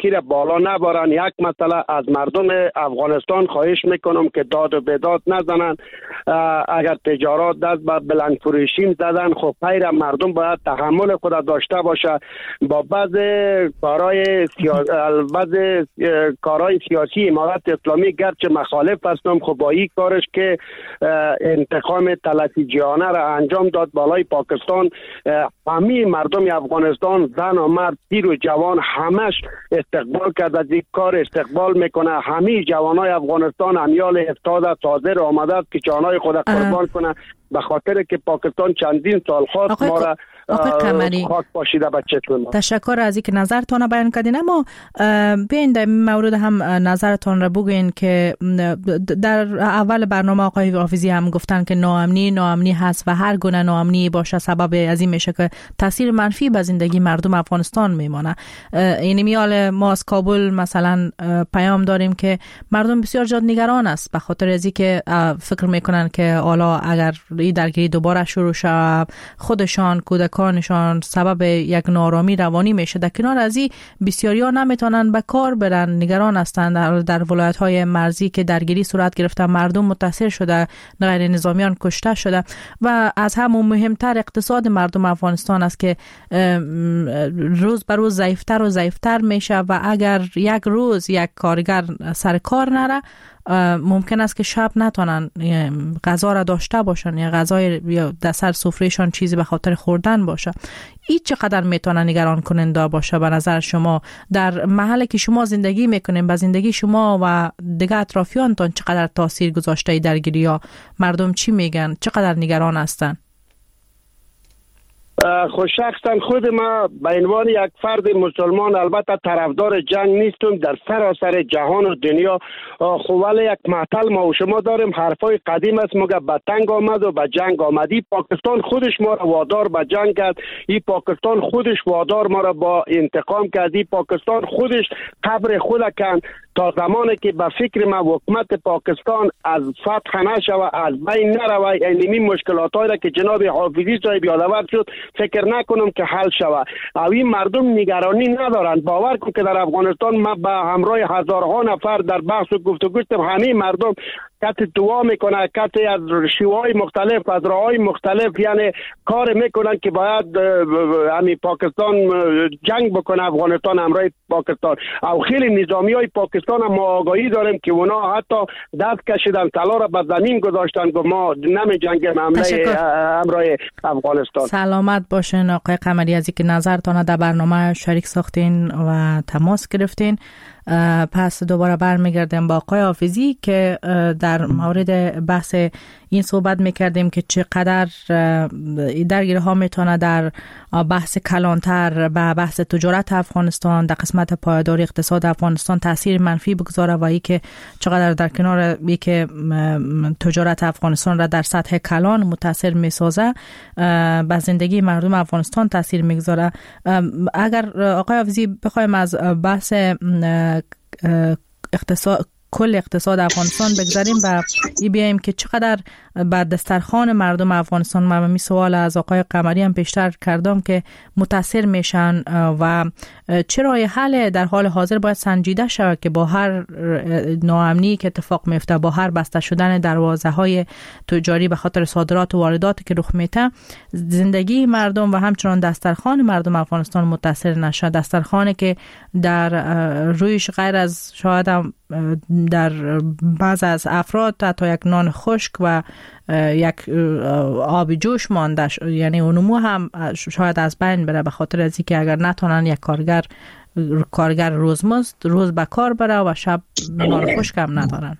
کی را بالا نبرن. یک مسئله از مردم افغانستان خواهش میکنم که داد و بیداد نزنن. اگر تجارت دست به بلند فروشی زدن، خب غیر مردم باید تحمل خود داشته باشه. با بعض کارهای سیاسی بعض کارهای سیاسی امارت اسلامی گرچه مخالف هستم، خب با این کارش که انتقام تلفیجیانه را انجام داد بالای پاکستان، همه مردم افغانستان زن و مرد پیر و جوان همش استقبال کرد. از این کار استقبال میکنه. همه جوانای افغانستان امیال افتاده حاضر آمده که جانای خود قربان کنه، به خاطر که پاکستان چندین سال خواست ما را خاک پاشیده بچه ما. تشکر از اینکه نظرتون بیان کردین. اما بیاین در مورد هم نظرتون را بگوین که در اول برنامه آقای حافظی هم گفتن که ناامنی ناامنی هست و هر گونه ناامنی باشه سبب از این میشه که تاثیر منفی به زندگی مردم افغانستان میمونه. یعنی میال ما از کابل مثلا پیام داریم که مردم بسیار زیاد نگران است به خاطر از اینکه فکر میکنن که حالا اگر این درگیری دوباره شروع شه خودشان کودکانشان سبب یک نارامی روانی میشه. در کنار از این بسیاریا نمیتونن به کار برن، نگران هستند. در ولایت های مرزی که درگیری صورت گرفته مردم متاثر شده، غیر نظامیان کشته شده و از همون مهمتر اقتصاد مردم افغانستان است که روز به روز ضعیفتر و ضعیفتر میشه و اگر یک روز یک کارگر سر کار نره ممکن است که شب نتونن غذا را داشته باشن یا غذای یا در سر سفرهشان چیزی به خاطر خوردن باشه. این چقدر میتونه نگران کننده باشه به نظر شما در محلی که شما زندگی میکنین؟ به زندگی شما و دیگه اطرافیانتون چقدر تاثیر گذاشته درگیری ها؟ مردم چی میگن؟ چقدر نگران هستن؟ خود شخصا خود ما به عنوان یک فرد مسلمان البته طرفدار جنگ نیستم. در سراسر جهان و دنیا خب ولی یک معطل ما و شما داریم، حرفای قدیم است مگه به تنگ آمد و به جنگ آمدی. پاکستان خودش ما را وادار به جنگ کرد. این پاکستان خودش وادار ما را با انتقام کرد. این پاکستان خودش قبر خود کند تا زمانی که به فکر ما حکومت پاکستان از فتح نشود، از بین نرود، این مشکلاتایی را که جناب حافظی صاحب یادآور شد فکر نکنم که حل شود. او این مردم نگرانی ندارند. باور کن که در افغانستان ما به همراه هزارها نفر در بحث و گفتگو کردم، همه مردم کت دعا میکنه، کت از شیوهای مختلف از راههای مختلف یعنی کار میکنن که باید همین پاکستان جنگ بکنه افغانستان همراه پاکستان. او خیلی نظامی های پاکستان هم ما آگاهی داریم که اونا حتی دست کشیدن طلا را به زمین گذاشتن که ما نمی جنگیم همراه افغانستان. سلامت باشین آقای قمری از اینکه نظرتان در برنامه شریک ساختین و تماس گرفتین. پس دوباره برمیگردیم با آقای حافظی که در مورد بحث این صحبت میکردیم که چقدر درگیری ها میتونه در بحث کلانتر به بحث تجارت افغانستان در قسمت پایداری اقتصاد افغانستان تاثیر منفی بگذاره و ای که چقدر در کنار ای که تجارت افغانستان را در سطح کلان متاثر میسازه به زندگی مردم افغانستان تاثیر میگذاره. اگر آقای حافظی بخوایم از بحث اقتصاد کل اقتصاد افغانستان بگذاریم و ای بیاییم که چقدر بر دسترخوان مردم افغانستان، من می سوال از آقای قمری هم پیشتر کردم که متاثر میشن و چرا حل در حال حاضر باید سنجیده شود که با هر ناامنی که اتفاق میفته، با هر بسته شدن دروازه های تجاری به خاطر صادرات و وارداتی که رخ میده، زندگی مردم و همچنان دسترخوان مردم افغانستان متاثر نشه. دسترخوانی که در رویش غیر از شاید هم در بعض از افراد حتی یک نان خشک و یک آب جوش مانده، یعنی اونمو هم شاید از بین بره به خاطر از اینکه اگر نتونن یک کارگر کارگر روزمزد روز به کار بره و شب نان خشک هم ندارن.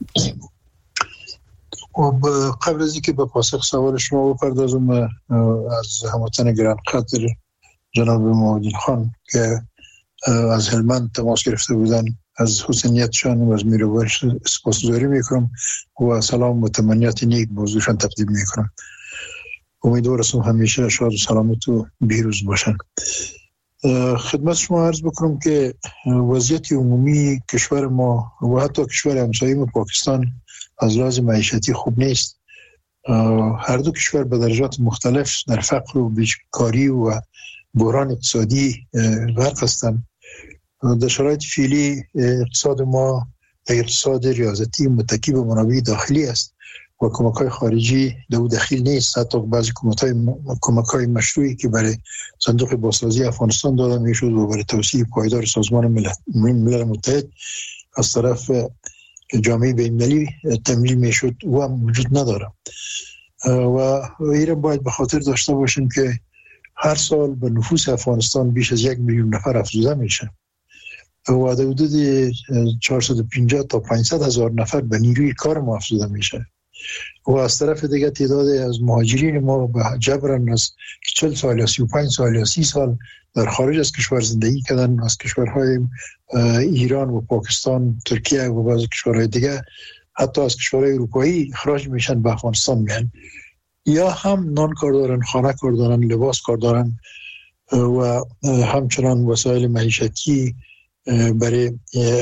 و قبل از اینکه به پاسخ سوال شما بپردازم، از هموطن گران قدر جناب معودین خان که از هلمند تماس گرفته بودن از حسنیتشان و از میروبرش سپاسگزاری میکنم و سلام و تمنیات نیک موضوعشان تقدیم میکنم. امیدوارم همیشه شاد و سلامت و بیروز باشن. خدمت شما عرض بکنم که وضعیت عمومی کشور ما و حتی کشور همسایه ما پاکستان از لحاظ معیشتی خوب نیست. هر دو کشور به درجات مختلف در فقر و بیکاری و بحران اقتصادی غرق هستند در شرایط فعلی اقتصاد ما اقتصاد ریاضتی متکی به منابع داخلی است و کمک‌های خارجی در او دخیل نیست. حتی بعضی کمک‌های کمک‌های مشروعی که برای صندوق بازسازی افغانستان داده میشد و برای توسعه پایدار سازمان ملل, ملل متحد از طرف جامعه بین‌المللی تمویل میشد و هم وجود نداره و این باید به خاطر داشته باشیم که هر سال به نفوس افغانستان بیش از یک میلیون نفر افزوده میشه و در حدود چهارصد و پنجاه تا پانصد هزار نفر به نیروی کار ما افزوده میشه و از طرف دیگه تعداد از مهاجرین ما به جبران از چهل سال یا سی و پنج سال یا سی سال در خارج از کشور زندگی کردن، از کشورهای ایران و پاکستان، ترکیه و بعضی کشورهای دیگه، حتی از کشورهای اروپایی خارج میشن به افغانستان میان، یا هم نان کار دارن، خانه کار دارن، لباس کار دارن و همچنان وسایل معیشتی برای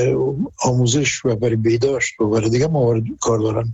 آموزش و برای بهداشت و برای دیگه موارد کار دارن.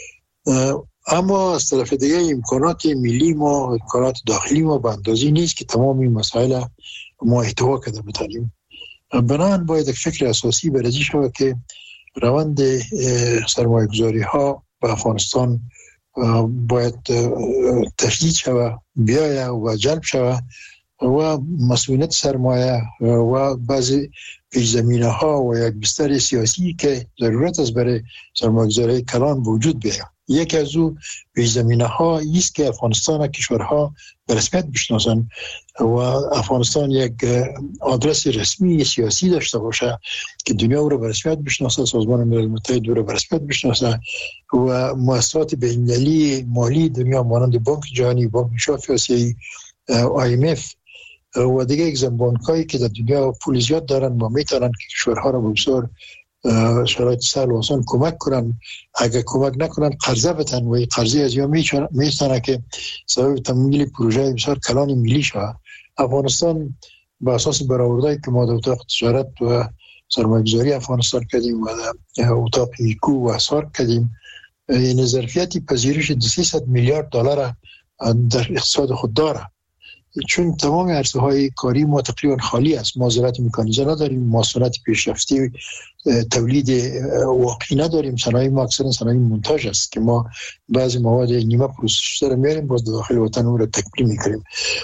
اما از طرف دیگه امکانات ملی ما، امکانات داخلی ما به اندازه نیست که تمام این مسائل ما احتوا کرده بتانیم. بنابراین باید یک فکر اساسی برازی شود که روند سرمایه گذاری ها به افغانستان باید تشدید شود، بیاید و جلب شود و مسئولیت سرمایه و بعضی پیش زمینه ها و یک بستر سیاسی که ضرورت است برای سرمایه گذاری کلان وجود بیاید. یک از او پیش زمینه ها است که افغانستان کشورها به رسمیت بشناسند و افغانستان یک آدرس رسمی سیاسی داشته باشه که دنیا او را به رسمیت بشناسه، سازمان ملل متحد او را به رسمیت بشناسه و مؤسسات بین‌المللی مالی دنیا مانند بانک جهانی، بانک شافی آسیایی، آی ام اف و دیگه اگزم بانکایی که در دنیا پول زیاد دارن و میتونن که کشورها را بسیار شرایط سهل و آسان کمک کنن. اگر کمک نکنن قرضه بتن و این قرضه از یا میتونه که سبب تمویل پروژه بسیار کلان ملی شود. افغانستان به اساس برآوردهایی که ما در اتاق تجارت و سرمایه‌گذاری افغانستان کردیم و در اتاق ایکو و اسار کردیم، این ظرفیت پذیرش دویست میلیارد دلار در اقتصاد خود داره، چون تمام عرصه های کاری ما تقریبا خالی است. ما زراعت مکانیزه نداریم، ما صنعت پیشرفته تولید واقعی نداریم. صنایع ما اکثرا صنایع مونتاژ است که ما بعضی مواد نیمه پروسس شده میاریم باز داخل وطن اون را تکمیل میکنیم.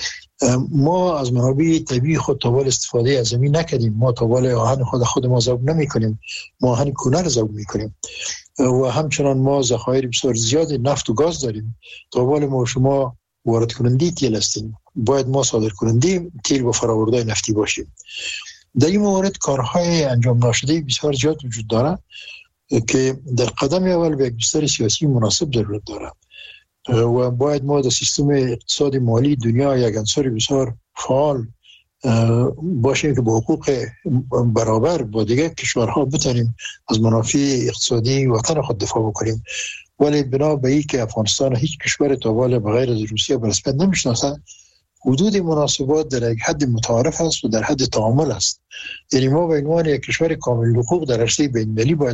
ما از منابع طبیعی خود تاوال استفاده از زمین نکردیم. ما تاوال آهن خود خود ما ذوب نمیکنیم، ما آهن کونه را ذوب میکنیم و همچنان ما ذخایر بسیار زیاد نفت و گاز داریم. تاوال ما شما وارد کننده تیل هستیم، باید ما صادر کننده تیل و فرآورده نفتی باشیم. در این موارد کارهای انجام نشده بسیار زیاد وجود داره که در قدم اول به یک بستر سیاسی مناسب ضرورت داره و باید ما در سیستم اقتصاد مالی دنیا یک عنصر بسیار فعال باشیم که با حقوق برابر با دیگر کشورها بتونیم از منافع اقتصادی وطن خود دفاع بکنیم. ولی بنا به این که افغانستان هیچ کشور تاوال بغیر از روسیه به رسمیت نمیشناسه، حدود مناسبات در یک حد متعارف است و در حد تعامل است. یعنی ما به عنوان یک کشور کامل حقوق در عرصه بین‌المللی باید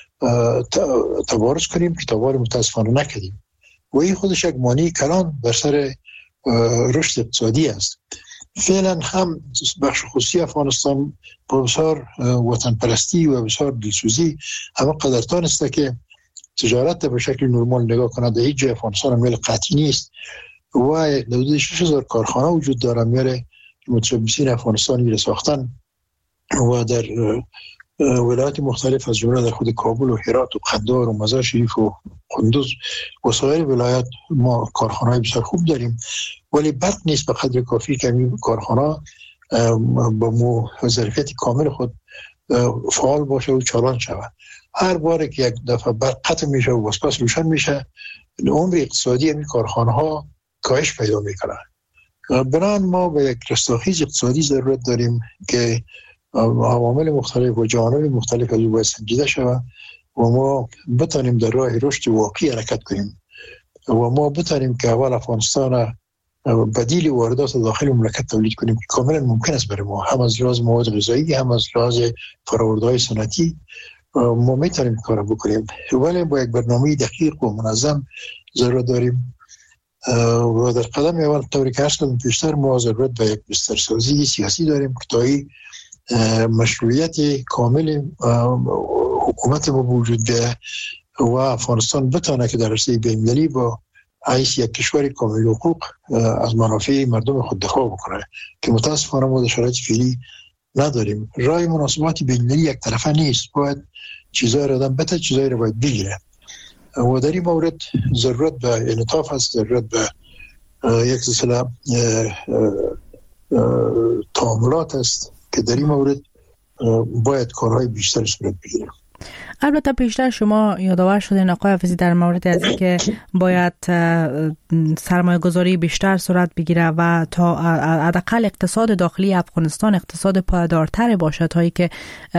تبارز کنیم که تاوال متاسفانه نکردیم و این خودش یک مانع کلان بر سر رشد اقتصادی است. فعلا هم بخش خصوصی افغانستان با بسیار وطن پرستی و بسیار دلسوزی اما قدرتان است که تجارت به شکل نرمال نگاه کنند. در هیچ جای افغانستان میل قطعی نیست و حدود شش هزار کارخانه وجود داره میاره متشبثین افغانستان میره ساختن و در ولایات مختلف از جمله در خود کابل و هرات و قندهار و مزار شریف و قندوز و سایر ولایات ما کارخانه‌های بسیار خوب داریم، ولی برق نیست به قدر کافی که این کارخانه با ظرفیت کامل خود فعال باشه و چالان شود. هر بار که یک دفعه برق قطع میشه و واسپس روشن میشه، عمر اقتصادی این کارخانه ها کاهش پیدا میکنه. بنابراین ما به یک رستاخیز اقتصادی ضرورت داریم که عوامل مختلف و جوانب مختلف از او باید سنجیده شود و ما بتانیم در راه رشد واقعی حرکت کنیم و ما بتانیم که اول افغانستان بدیل واردات داخل مملکت تولید کنیم که کاملا ممکن است برای ما، هم از لحاظ مواد غذایی هم از لحاظ فرآورده‌های صنعتی ما میتونیم کار بکنیم، ولی با یک برنامه دقیق و منظم ضرورت داریم و در قدم اول طوری که هست کنیم پیشتر ما ضرورت به یک بسترسازی سیاسی داریم که تایی مشروعیت کامل حکومت ما وجود بیاید و افغانستان بتونه که در عرصه بین‌المللی با حیث یک کشور کامل حقوق از منافع مردم خود دفاع بکنه که متاسفانه ما در شرایط فعلی نداریم. راه مناسبات بین‌المللی یک طرفه نیست، باید چیزای را آدم بته، چیزای را باید بگیره و در این مورد ضرورت به انعطاف هست، ضرورت به یک سلسله تعاملات است که در این مورد باید کارهای بیشتر صورت بگیره. البته بیشتر شما یادآور شدین آقای حافظی در مورد از اینکه باید سرمایه گذاری بیشتر صورت بگیره و تا حداقل اقتصاد داخلی افغانستان اقتصاد پایدارتر باشد، هایی که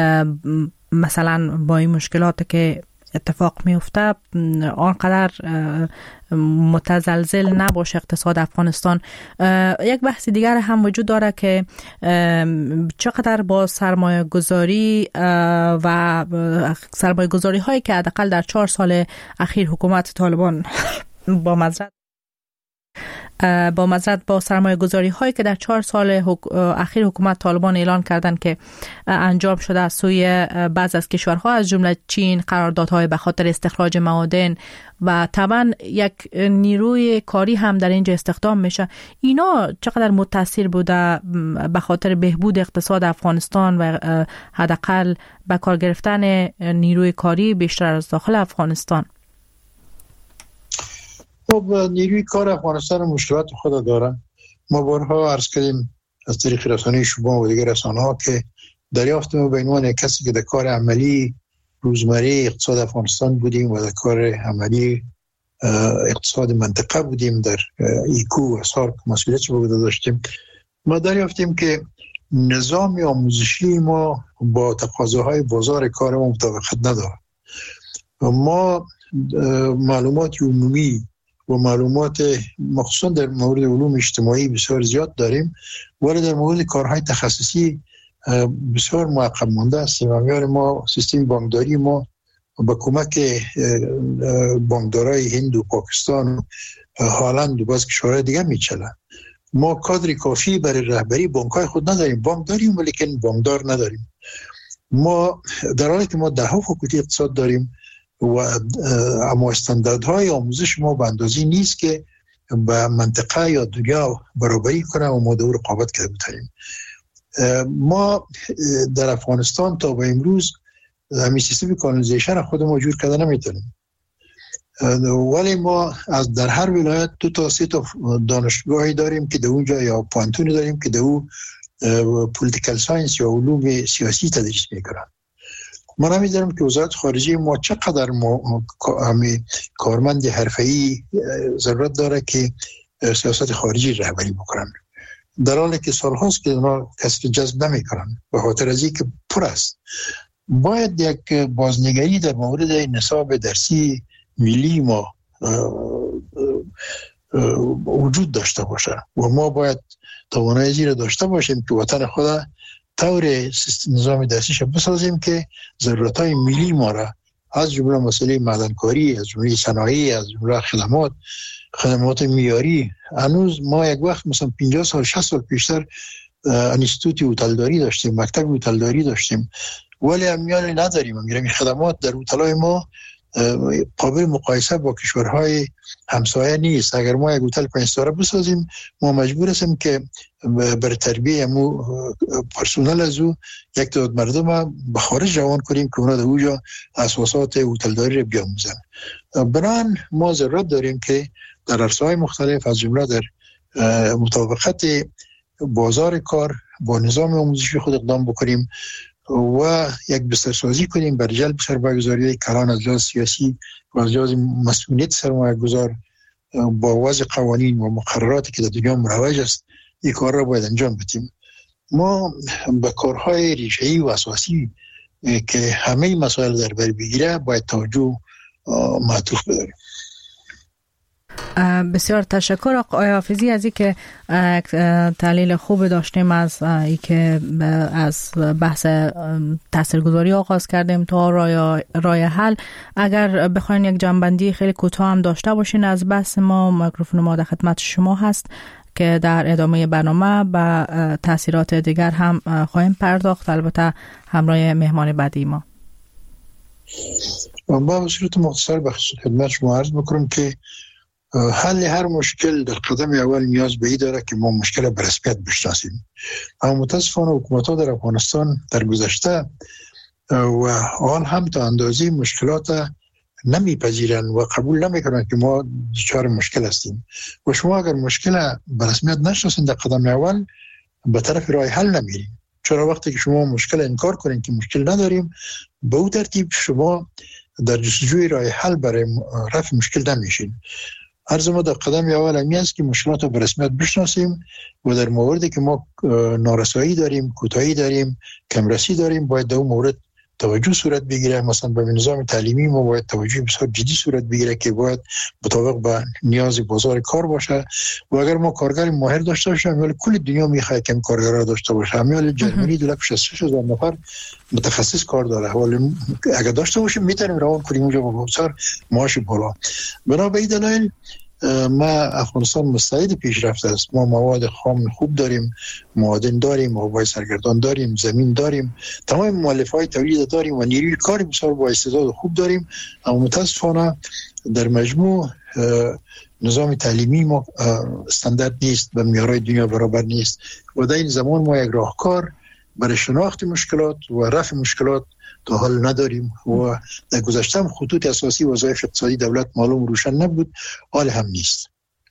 مثلا با این مشکلات که اتفاق میفته آنقدر متزلزل نباشه اقتصاد افغانستان. یک بحث دیگر هم وجود داره که چقدر با سرمایه گذاری و سرمایه گذاری هایی که حداقل در چهار سال اخیر حکومت طالبان با معذرت با معذرت با سرمایه گذاری هایی که در چهار سال حک... اخیر حکومت طالبان اعلان کردن که انجام شده از سوی بعض از کشورها از جمله چین، قراردادهای به خاطر استخراج معادن و طبعا یک نیروی کاری هم در اینجا استخدام میشه، اینا چقدر متاثر بوده به خاطر بهبود اقتصاد افغانستان و حداقل به کار گرفتن نیروی کاری بیشتر از داخل افغانستان؟ خب نیروی کار افغانستان مشکلات خود داره. ما بارها عرض کردیم از طریق رسانه شما و دیگر رسانه ها که دریافت ما به عنوان کسی که در کار عملی روزمره اقتصاد افغانستان بودیم و در کار عملی اقتصاد منطقه بودیم در ایکو و سارک مسئولیت بوده داشتیم، ما دریافتیم که نظام آموزشی ما با تقاضاهای بازار کار ما مطابقت نداره. ما معلومات عمومی و معلومات مخصوصا در مورد علوم اجتماعی بسیار زیاد داریم، ولی در مورد کارهای تخصصی بسیار معقب مانده هستیم. همیار ما سیستم بانکداری ما با کمک بانکدارای هند و پاکستان و هالند و باز کشورهای دیگه میچله. ما کادر کافی برای رهبری بانک‌های خود نداریم. بانک داریم ولیکن بانکدار نداریم. ما در حالی که ما ده ها فاکولته اقتصاد داریم و اما استانداردهای آموزش ما به اندازه نیست که به منطقه یا دنیا برابری کنه و ما دور رقابت کرده بتاییم. ما در افغانستان تا به امروز همین سیستم کانالیزیشن خود ما جور کرده نمیتونیم، ولی ما از در هر ولایت دو تا سه تا دانشگاهی داریم که در اونجا یا پوانتونی داریم که در اون پولیتیکال ساینس یا علوم سیاسی تدریس میکنن. من نمیدونم که وزارت خارجه ما چقدر ما همی کارمند حرفه‌ای ضرورت داره که سیاست خارجی رهبری بکنن، در حالی که سالهاست که اونا کسی جذب نمیکنن به خاطر از اینکه پر است. باید یک بازنگری در مورد نصاب درسی ملی ما وجود داشته باشه و ما باید توانایی زیر داشته باشیم که وطن خود طور نظام درسیش بسازیم که ضرورت‌های ملی ما را از جمله مسئله معدنکاری، از جمله صنایع، از جمله خدمات خدمات معیاری. هنوز ما یک وقت مثلا پنجاه سال شصت سال پیشتر انستیتوت هتلداری داشتیم، مکتب هتلداری داشتیم، ولی همیان نداریم. میگم خدمات در هتل‌های ما قابل مقایسه با کشورهای همسایه نیست. اگر ما یک هتل پنج ستاره بسازیم ما مجبور هستیم که بر تربیه مو پرسنل از او یک تعداد مردم به خارج روان کنیم که اونا در اونجا اساسات هتلداری رو بیاموزن. بنابراین ما ضرورت داریم که در عرصه‌های مختلف از جمله در مطابقت بازار کار با نظام آموزشی خود اقدام بکنیم و یک بسترسازی کنیم بر جلب سرمایه‌گذاری کلان از لحاظ سیاسی و از لحاظ مسئولیت سرمایه‌گذار با وضع قوانین و مقرراتی که در دنیا مروج است این کار را باید انجام بدیم. ما به کارهای ریشه‌ای و اساسی که همه مسائل در بر بگیره باید توجه معطوف بداریم. بسیار تشکر آقای حافظی از اینکه تحلیل خوب داشتیم از اینکه از بحث تاثیرگذاری آغاز کردیم تا رای رای حل. اگر بخواین یک جنبندی خیلی کوتاه هم داشته باشین از بحث ما، میکروفون ما در خدمت شما هست که در ادامه برنامه به تاثیرات دیگر هم خواهیم پرداخت، البته همراه مهمان بعدی ما. من به صورت مختصر به خدمت شما عرض میکنم که حل هر مشکل در قدم اول نیاز به این داره که ما مشکل به رسمیت بشناسیم. اما متاسفانه حکومت‌ها در افغانستان در گذشته و آن هم تا اندازه مشکلات نمیپذیرن و قبول نمیکنن که ما دچار مشکل هستیم و شما اگر مشکل به رسمیت نشناسین در قدم اول به طرف راه حل نمیرین. چرا وقتی که شما مشکل انکار کنین که مشکل نداریم، به اون ترتیب شما در جستجوی راه حل برای رفع مشکل نمیشین. عرض ما در قدم اول همی است که مشکلات رو به رسمیت بشناسیم و در موردی که ما نارسایی داریم، کوتاهی داریم، کمرسی داریم، باید در اون مورد توجه صورت بگیره. مثلا به نظام تعلیمی ما باید توجه بسیار جدی صورت بگیره که باید مطابق به نیاز بازار کار باشه و اگر ما کارگر ماهر داشته باشیم، ولی کل دنیا میخواد که کارگرا داشته باشه. همین جرمنی دو لک و شصت هزار نفر متخصص کار داره، ولی اگر داشته باشیم میتونیم روان کنیم اونجا با بسیار معاش بالا. بنا به این دلایل ما افغانستان مستعد پیشرفت است. ما مواد خام خوب داریم، معادن داریم، آبای سرگردان داریم، زمین داریم، تمام مؤلفه‌های تولید داریم و نیروی کار بسیار با استعداد خوب داریم. اما متاسفانه در مجموع نظام تعلیمی ما استاندارد نیست، به معیارهای دنیا برابر نیست و در این زمان ما یک راهکار برای شناخت مشکلات و رفع مشکلات تا حال نداریم و در گذشته هم خطوط اساسی وظایف اقتصادی دولت معلوم روشن نبود، حال هم نیست.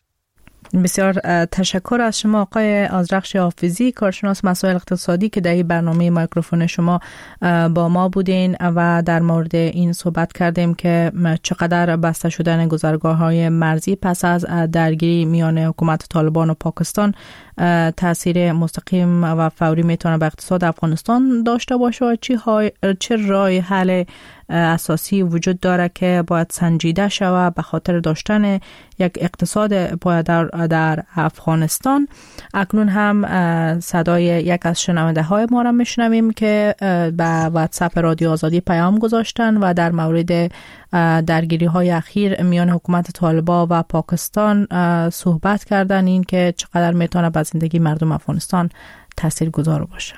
بسیار تشکر از شما آقای آذرخش حافظی، کارشناس مسائل اقتصادی که در این برنامه میکروفون شما با ما بودین و در مورد این صحبت کردیم که چقدر بسته شدن گذرگاه‌های مرزی پس از درگیری میان حکومت طالبان و پاکستان تاثیر مستقیم و فوری میتونه به اقتصاد افغانستان داشته باشه و چه راه حل اساسی وجود داره که باید سنجیده شود به خاطر داشتن یک اقتصاد پایدار در افغانستان. اکنون هم صدای یک از شنونده های ما را میشنویم که به واتساپ رادیو آزادی پیام گذاشتن و در مورد درگیری های اخیر میان حکومت طالبان و پاکستان صحبت کردن، این که چقدر میتونه به زندگی مردم افغانستان تاثیرگذار باشه.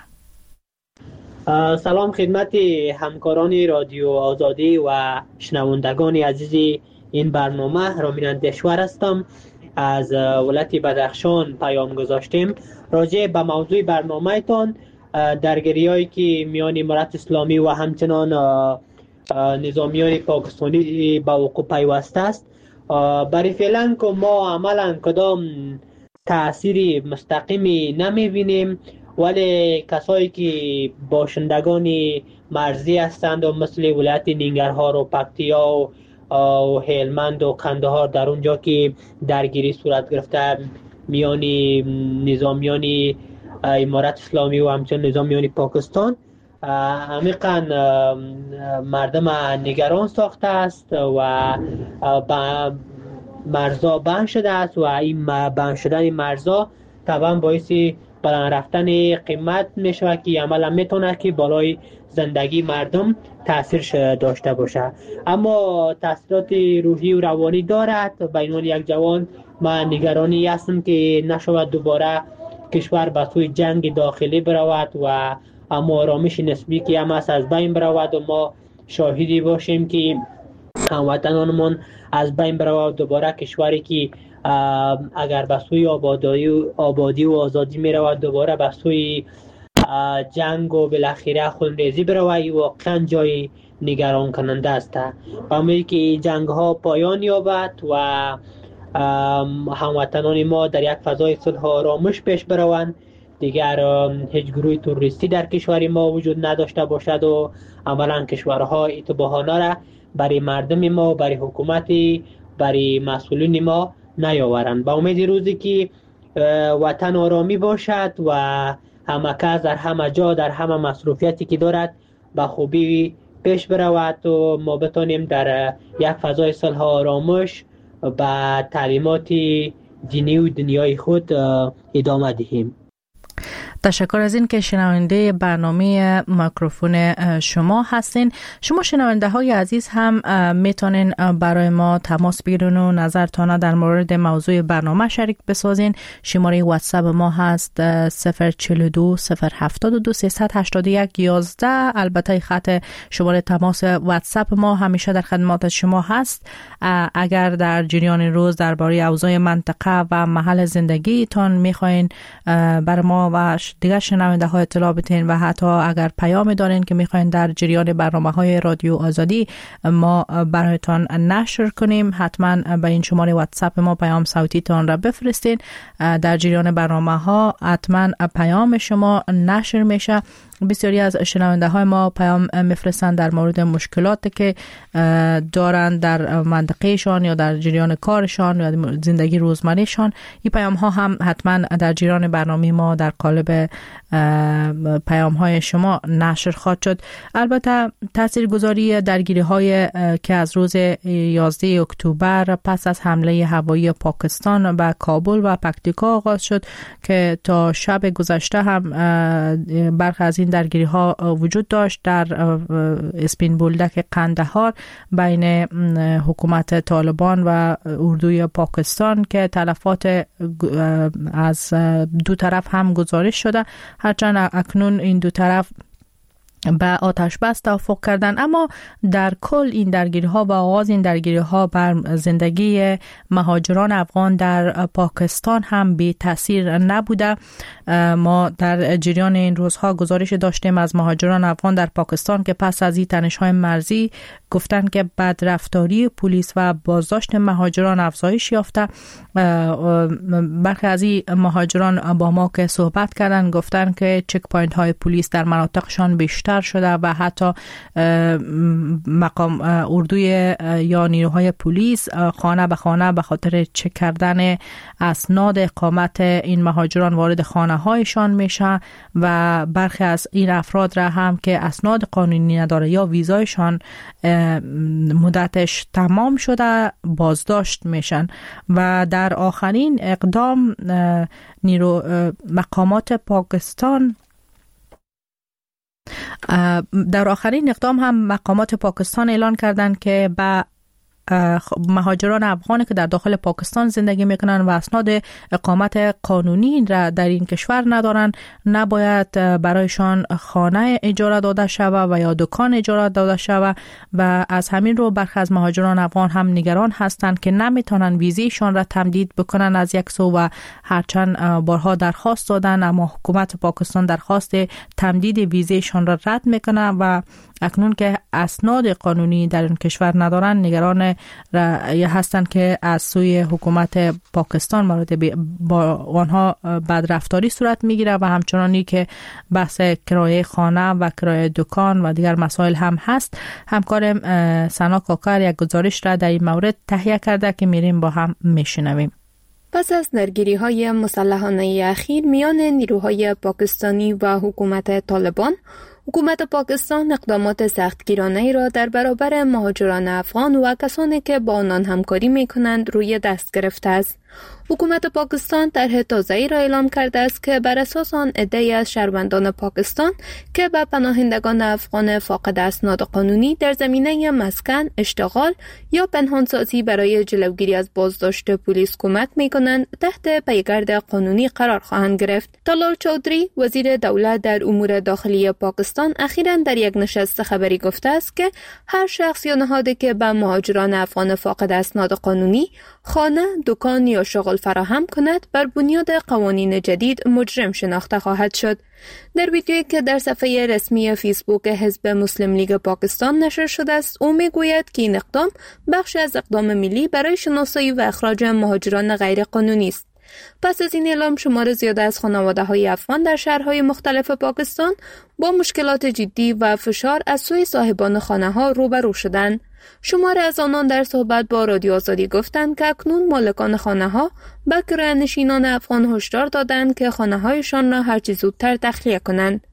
سلام خدمت همکاران رادیو آزادی و شنوندگان عزیز این برنامه. رامین اندیشور هستم، از ولایت بدخشان پیام گذاشتیم راجع به موضوع برنامه تان، درگیری‌هایی که میان امارت اسلامی و همچنان نظامیان پاکستانی به وقوع پیوسته است. برای فعلا که ما عملا کدام تأثیری مستقیمی نمی‌بینیم، ولی کسایی که باشندگان مرزی هستند و مثل ولایت ننگرهار و پکتیا و هلمند و قندهار در اونجا که درگیری صورت گرفته میان نظامیان امارت اسلامی و همچنین نظامیان پاکستان، عمیقاً مردم نگران ساخته است و مرزا بند شده است و این بند شدن مرزا طبعا باعث بلند رفتن قیمت میشه که عملا میتونه که بالای زندگی مردم تاثیر داشته باشه. اما تاثیرات روحی و روانی دارد. به عنوان یک جوان من نگرانی هستم که نشود دوباره کشور به سوی جنگ داخلی برود و اما آرامش نسبی که هم از بین برود و ما شاهدی باشیم که هموطنانمون از بین برود. دوباره کشوری که اگر به سوی آبادی, آبادی و آزادی می رود دوباره به سوی جنگ و بالاخره خونریزی برود، واقعا جای نگران کننده است. امید که جنگ ها پایان یابد و هموطنان ما در یک فضای صلح و آرامش پیش بروند، دیگر هیچ گروه توریستی در کشور ما وجود نداشته باشد و عملا کشورها اتباهانه را برای مردم ما، برای حکومتی، برای مسئولین ما نیاورند. با امید روزی که وطن آرامی باشد و همه کس در همه جا در همه مصروفیتی که دارد به خوبی پیش برود و ما بتانیم در یک فضای صلح و آرامش به تعلیمات دینی و دنیای خود ادامه دهیم. تشکر از این که شنونده برنامه میکروفون شما هستین. شما شنونده های عزیز هم میتونین برای ما تماس بگیرین و نظرتان در مورد موضوع برنامه شریک بسازین. شماره واتساپ ما هست صفر چهل و دو صفر هفتاد و دو سیصد و هشتاد و یک یازده. البته خط شماره تماس واتساپ ما همیشه در خدمات شما هست. اگر در جریان روز درباره اوضاع منطقه و محل زندگیتان میخواین بر ما و دیگر شنونده های اطلاع بدین و حتی اگر پیام دارین که میخواین در جریان برنامه های رادیو آزادی ما برایتان نشر کنیم، حتما به این شماره واتساپ ما پیام صوتی تان را بفرستین. در جریان برنامه ها حتما پیام شما نشر میشه. بسیاری از شنونده های ما پیام میفرستن در مورد مشکلاتی که دارن در منطقهشان یا در جریان کارشان یا زندگی روزمرهشان. این پیام ها هم حتما در جریان برنامه ما در قالب پیام های شما نشر خواهد شد. البته تاثیرگذاری درگیری های که از روز یازده اکتبر پس از حمله هوایی پاکستان به کابل و پکتیکا آغاز شد که تا شب گذشته هم برخی از این درگیری ها وجود داشت در اسپین بولدک قندهار بین حکومت طالبان و اردوی پاکستان که تلفات از دو طرف هم گزارش شده، هرچند اکنون این دو طرف به آتش بس توافق کردن. اما در کل این درگیری ها و آغاز این درگیری ها بر زندگی مهاجران افغان در پاکستان هم بی تاثیر نبوده. ما در جریان این روزها گزارش داشتیم از مهاجران افغان در پاکستان که پس از این تنش های مرزی گفتن که بدرفتاری پلیس و بازداشت مهاجران افزایش یافته. برخی از این مهاجران با ما که صحبت کردن گفتن که چک پوینت های پلیس در مناطقشان بیشتر شده و حتی مقام اردوی یا نیروهای پلیس خانه به خانه به خاطر چک کردن اسناد اقامت این مهاجران وارد خانه هایشان میشه و برخی از این افراد را هم که اسناد قانونی نداره یا ویزایشان مدتش تمام شده بازداشت میشن. و در آخرین اقدام نیرو مقامات پاکستان در آخرین اقدام هم مقامات پاکستان اعلان کردند که به مهاجران افغانی که در داخل پاکستان زندگی میکنن و اسناد اقامت قانونی را در این کشور ندارن نباید برایشان خانه اجاره داده شود و یا دکان اجاره داده شود. و از همین رو برخی از مهاجران افغان هم نگران هستند که نمیتونن ویزیشان را تمدید بکنن از یک سو و هرچند بارها درخواست دادن اما حکومت پاکستان درخواست تمدید ویزیشان را رد میکنه و اکنون که اسناد قانونی در این کشور ندارن نگران هستند که از سوی حکومت پاکستان مورد با آنها بدرفتاری صورت میگیره و همچنانی که بحث کرایه خانه و کرایه دکان و دیگر مسائل هم هست. همکارم سنا کاکر یک گزارش را در این مورد تهیه کرده که میریم با هم میشنویم. پس از درگیری‌های مسلحانه اخیر میان نیروهای پاکستانی و حکومت طالبان، حکومت پاکستان اقدامات سختگیرانه‌ای را در برابر مهاجران افغان و کسانی که با آنان همکاری می‌کنند روی دست گرفته است. حکومت پاکستان طرح تازه‌ای را اعلام کرده است که بر اساس آن عده‌ای از شهروندان پاکستان که به پناهندگان افغان فاقد اسناد قانونی در زمینه مسکن، اشتغال یا پنهانسازی برای جلوگیری از بازداشت پلیس کمک می‌کنند تحت پیگرد قانونی قرار خواهند گرفت. طلال چودری وزیر دولت در امور داخلی پاکستان اخیراً در یک نشست خبری گفته است که هر شخص یا نهادی که به مهاجران افغان فاقد اسناد قانونی خانه، دکان یا شغل فراهم کند بر بنیاد قوانین جدید مجرم شناخته خواهد شد. در ویدیویی که در صفحه رسمی فیسبوک حزب مسلم لیگ پاکستان نشر شده است، او میگوید که این اقدام بخشی از اقدام ملی برای شناسایی و اخراج مهاجران غیر قانونی است. پس از این اعلام شمار زیاده از خانواده‌های افغان در شهرهای مختلف پاکستان با مشکلات جدی و فشار از سوی صاحبان خانه‌ها روبرو شدند. شمار از آنان در صحبت با رادیو آزادی گفتند که اکنون مالکان خانه‌ها به کرایه‌نشینان افغان هشدار دادند که خانه‌هایشان را هرچه زودتر تخلیه کنند.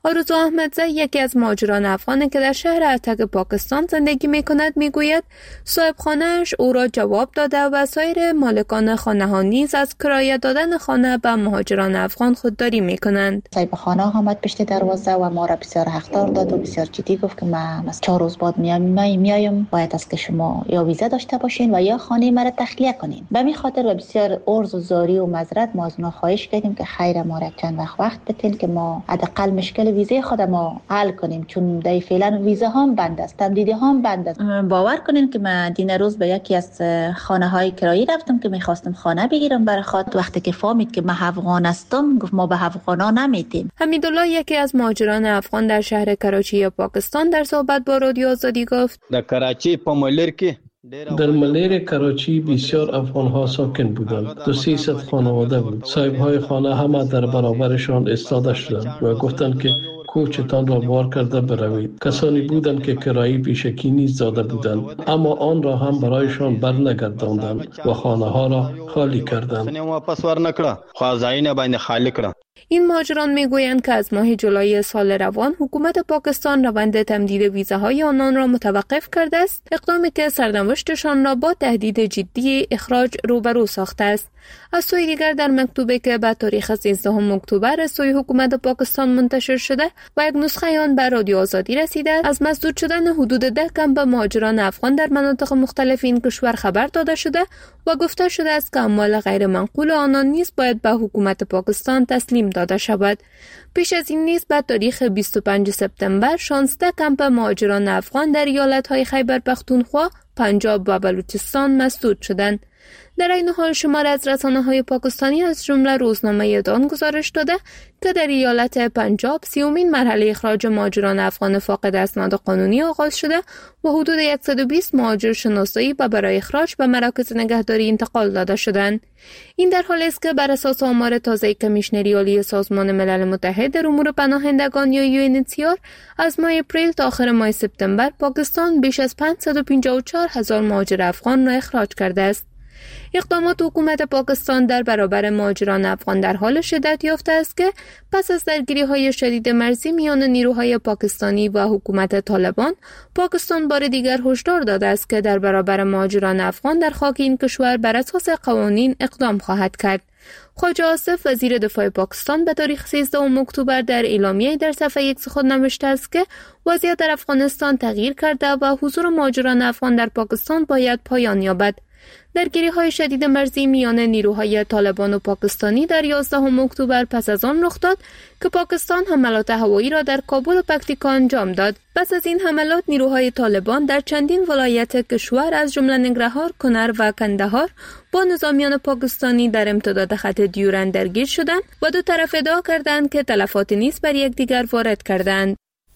آرزو احمدزی یکی از مهاجران افغان که در شهر اتک پاکستان زندگی می‌کند میگوید صاحب خانه‌اش او را جواب داده و سایر مالکان خانه‌ها نیز از کرایه دادن خانه به مهاجران افغان خودداری می‌کنند. صاحب خانه آمد پشت دروازه و ما را بسیار حقدار داد و بسیار جدی گفت که من از چهار روز بعد میام میایم باید است که شما یا ویزا داشته باشین و یا خانه مرا تخلیه کنین. به می خاطر و بسیار عرض و زاری و معذرت ما از اونها خواهش کردیم که خیر ما را چند وقت وقت بدین که ما حداقل مشکل ویزای خود ما حل کنیم، چون دای فعلا ویزا هم بند است، تمدید هم بند است. باور کنین که من دین روز به یکی از خانه های کرایی رفتم که میخواستم خانه بگیرم برای خود. وقتی که فهمید که من افغان هستم گفت ما به افغانا نمیتیم. حمیدالله یکی از مهاجران افغان در شهر کراچی پاکستان در صحبت با رادیو آزادی گفت در کراچی په ملر کې در ملیر کراچی بسیار افغان ها ساکن بودند. دو سیصد خانواده بود. صاحب های خانه همه در برابرشان ایستاده شدند و گفتند که کوچتان را بار کرده بروید. کسانی بودند که کرایی پیشکی نیز داده بودند، اما آن را هم برایشان برنگرداندند و خانه ها را خالی کردند. واپس ورنکړه خو ځایونه باندې خالی کړه. این مهاجران میگویند که از ماه جولای سال روان حکومت پاکستان روند تمدید ویزاهای آنان را متوقف کرده است، اقدامی که سرنوشتشان را با تهدید جدی اخراج روبرو ساخته است. از سوی دیگر در مکتوبی که به تاریخ سیزدهم اکتبر از سوی حکومت پاکستان منتشر شده و یک نسخه آن به رادیو آزادی رسیده، از مسدود شدن حدود ده کمپ مهاجران افغان در مناطق مختلف این کشور خبر داده شده و گفته شده است که اموال غیر منقول آنان نیز باید به حکومت پاکستان تسلیم داده شود. پیش از این نیز به تاریخ بیست و پنجم سپتامبر شانزده کمپ مهاجران افغان در ایالت‌های خیبر پختونخوا، پنجاب و بلوچستان مسدود شدند. در این حال شمار از رسانه‌های پاکستانی از جمله روزنامه دان گزارش داده که در ایالت پنجاب سیومین مرحله اخراج مهاجران افغان فاقد اسناد قانونی آغاز شده و حدود صد و بیست مهاجر شناسایی و برای اخراج به مراکز نگهداری انتقال داده شدند. این در حالی است که بر اساس آمار تازه کمیشنری عالی سازمان ملل متحد در امور پناهندگان یا یو ان اچ سی آر از ماه اپریل تا آخر ماه سپتامبر پاکستان بیش از پانصد و پنجاه و چهار هزار مهاجر افغان را اخراج کرده است. اقدامات حکومت پاکستان در برابر مهاجران افغان در حال شدت یافته است که پس از درگیری‌های شدید مرزی میان نیروهای پاکستانی و حکومت طالبان، پاکستان بار دیگر هشدار داده است که در برابر مهاجران افغان در خاک این کشور بر اساس قوانین اقدام خواهد کرد. خواجه آصف وزیر دفاع پاکستان به تاریخ سیزدهم اکتبر در اعلامیه در صفحه ایکس خود نوشته است که وضعیت در افغانستان تغییر کرده و حضور مهاجران افغان در پاکستان باید پایان یابد. درگیری‌های شدید مرزی میان نیروهای طالبان و پاکستانی در یازدهم اکتبر پس از آن رخ داد که پاکستان حملات هوایی را در کابل و پکتیکا انجام داد. پس از این حملات نیروهای طالبان در چندین ولایت کشور از جمله ننگرهار، کنر و کندهار با نظامیان پاکستانی در امتداد خط دیورند درگیر شدند و دو طرف ادعا کردند که تلفات نیز بر یکدیگر وارد کردند.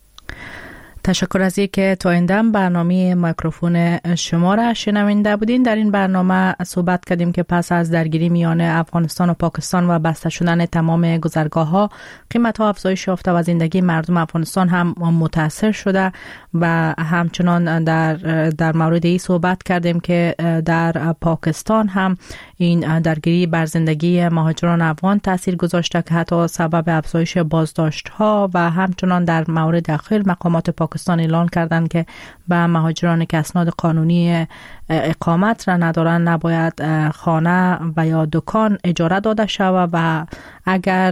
تشکر از اینکه تا این دم برنامه میکروفون شما را شنونده بودین. در این برنامه صحبت کردیم که پس از درگیری میان افغانستان و پاکستان و بسته شدن تمام گذرگاه‌ها، قیمت‌ها افزایش یافته و زندگی مردم افغانستان هم متاثر شده و همچنان در در مورد این صحبت کردیم که در پاکستان هم این درگیری بر زندگی مهاجران افغان تاثیر گذاشته که حتی سبب افزایش بازداشت‌ها و همچنان در مورد اخیر مقامات پاکستان اعلان کردند که به مهاجران که اسناد قانونی اقامت را ندارند نباید خانه و یا دکان اجاره داده شود و اگر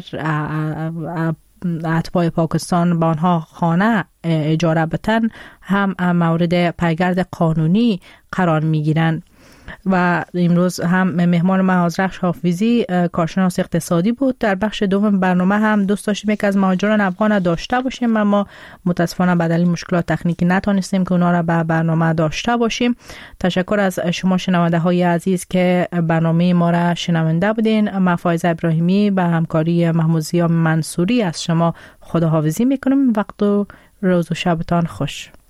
اتباع پاکستان با آنها خانه اجاره بدن هم مورد پیگرد قانونی قرار میگیرند. و امروز هم مهمان ما حضرت حافظی کارشناس اقتصادی بود. در بخش دوم برنامه هم دوست داشتیم که از مهاجران افغان داشته باشیم، اما متاسفانه به دلیل مشکلات تکنیکی نتونستیم که اونا را به برنامه داشته باشیم. تشکر از شما شنونده های عزیز که برنامه ما را شنونده بودین. من فایزه ابراهیمی به همکاری محمود ضیا منصوری از شما خداحافظی میکنم. وقت و روز و شبتان خوش.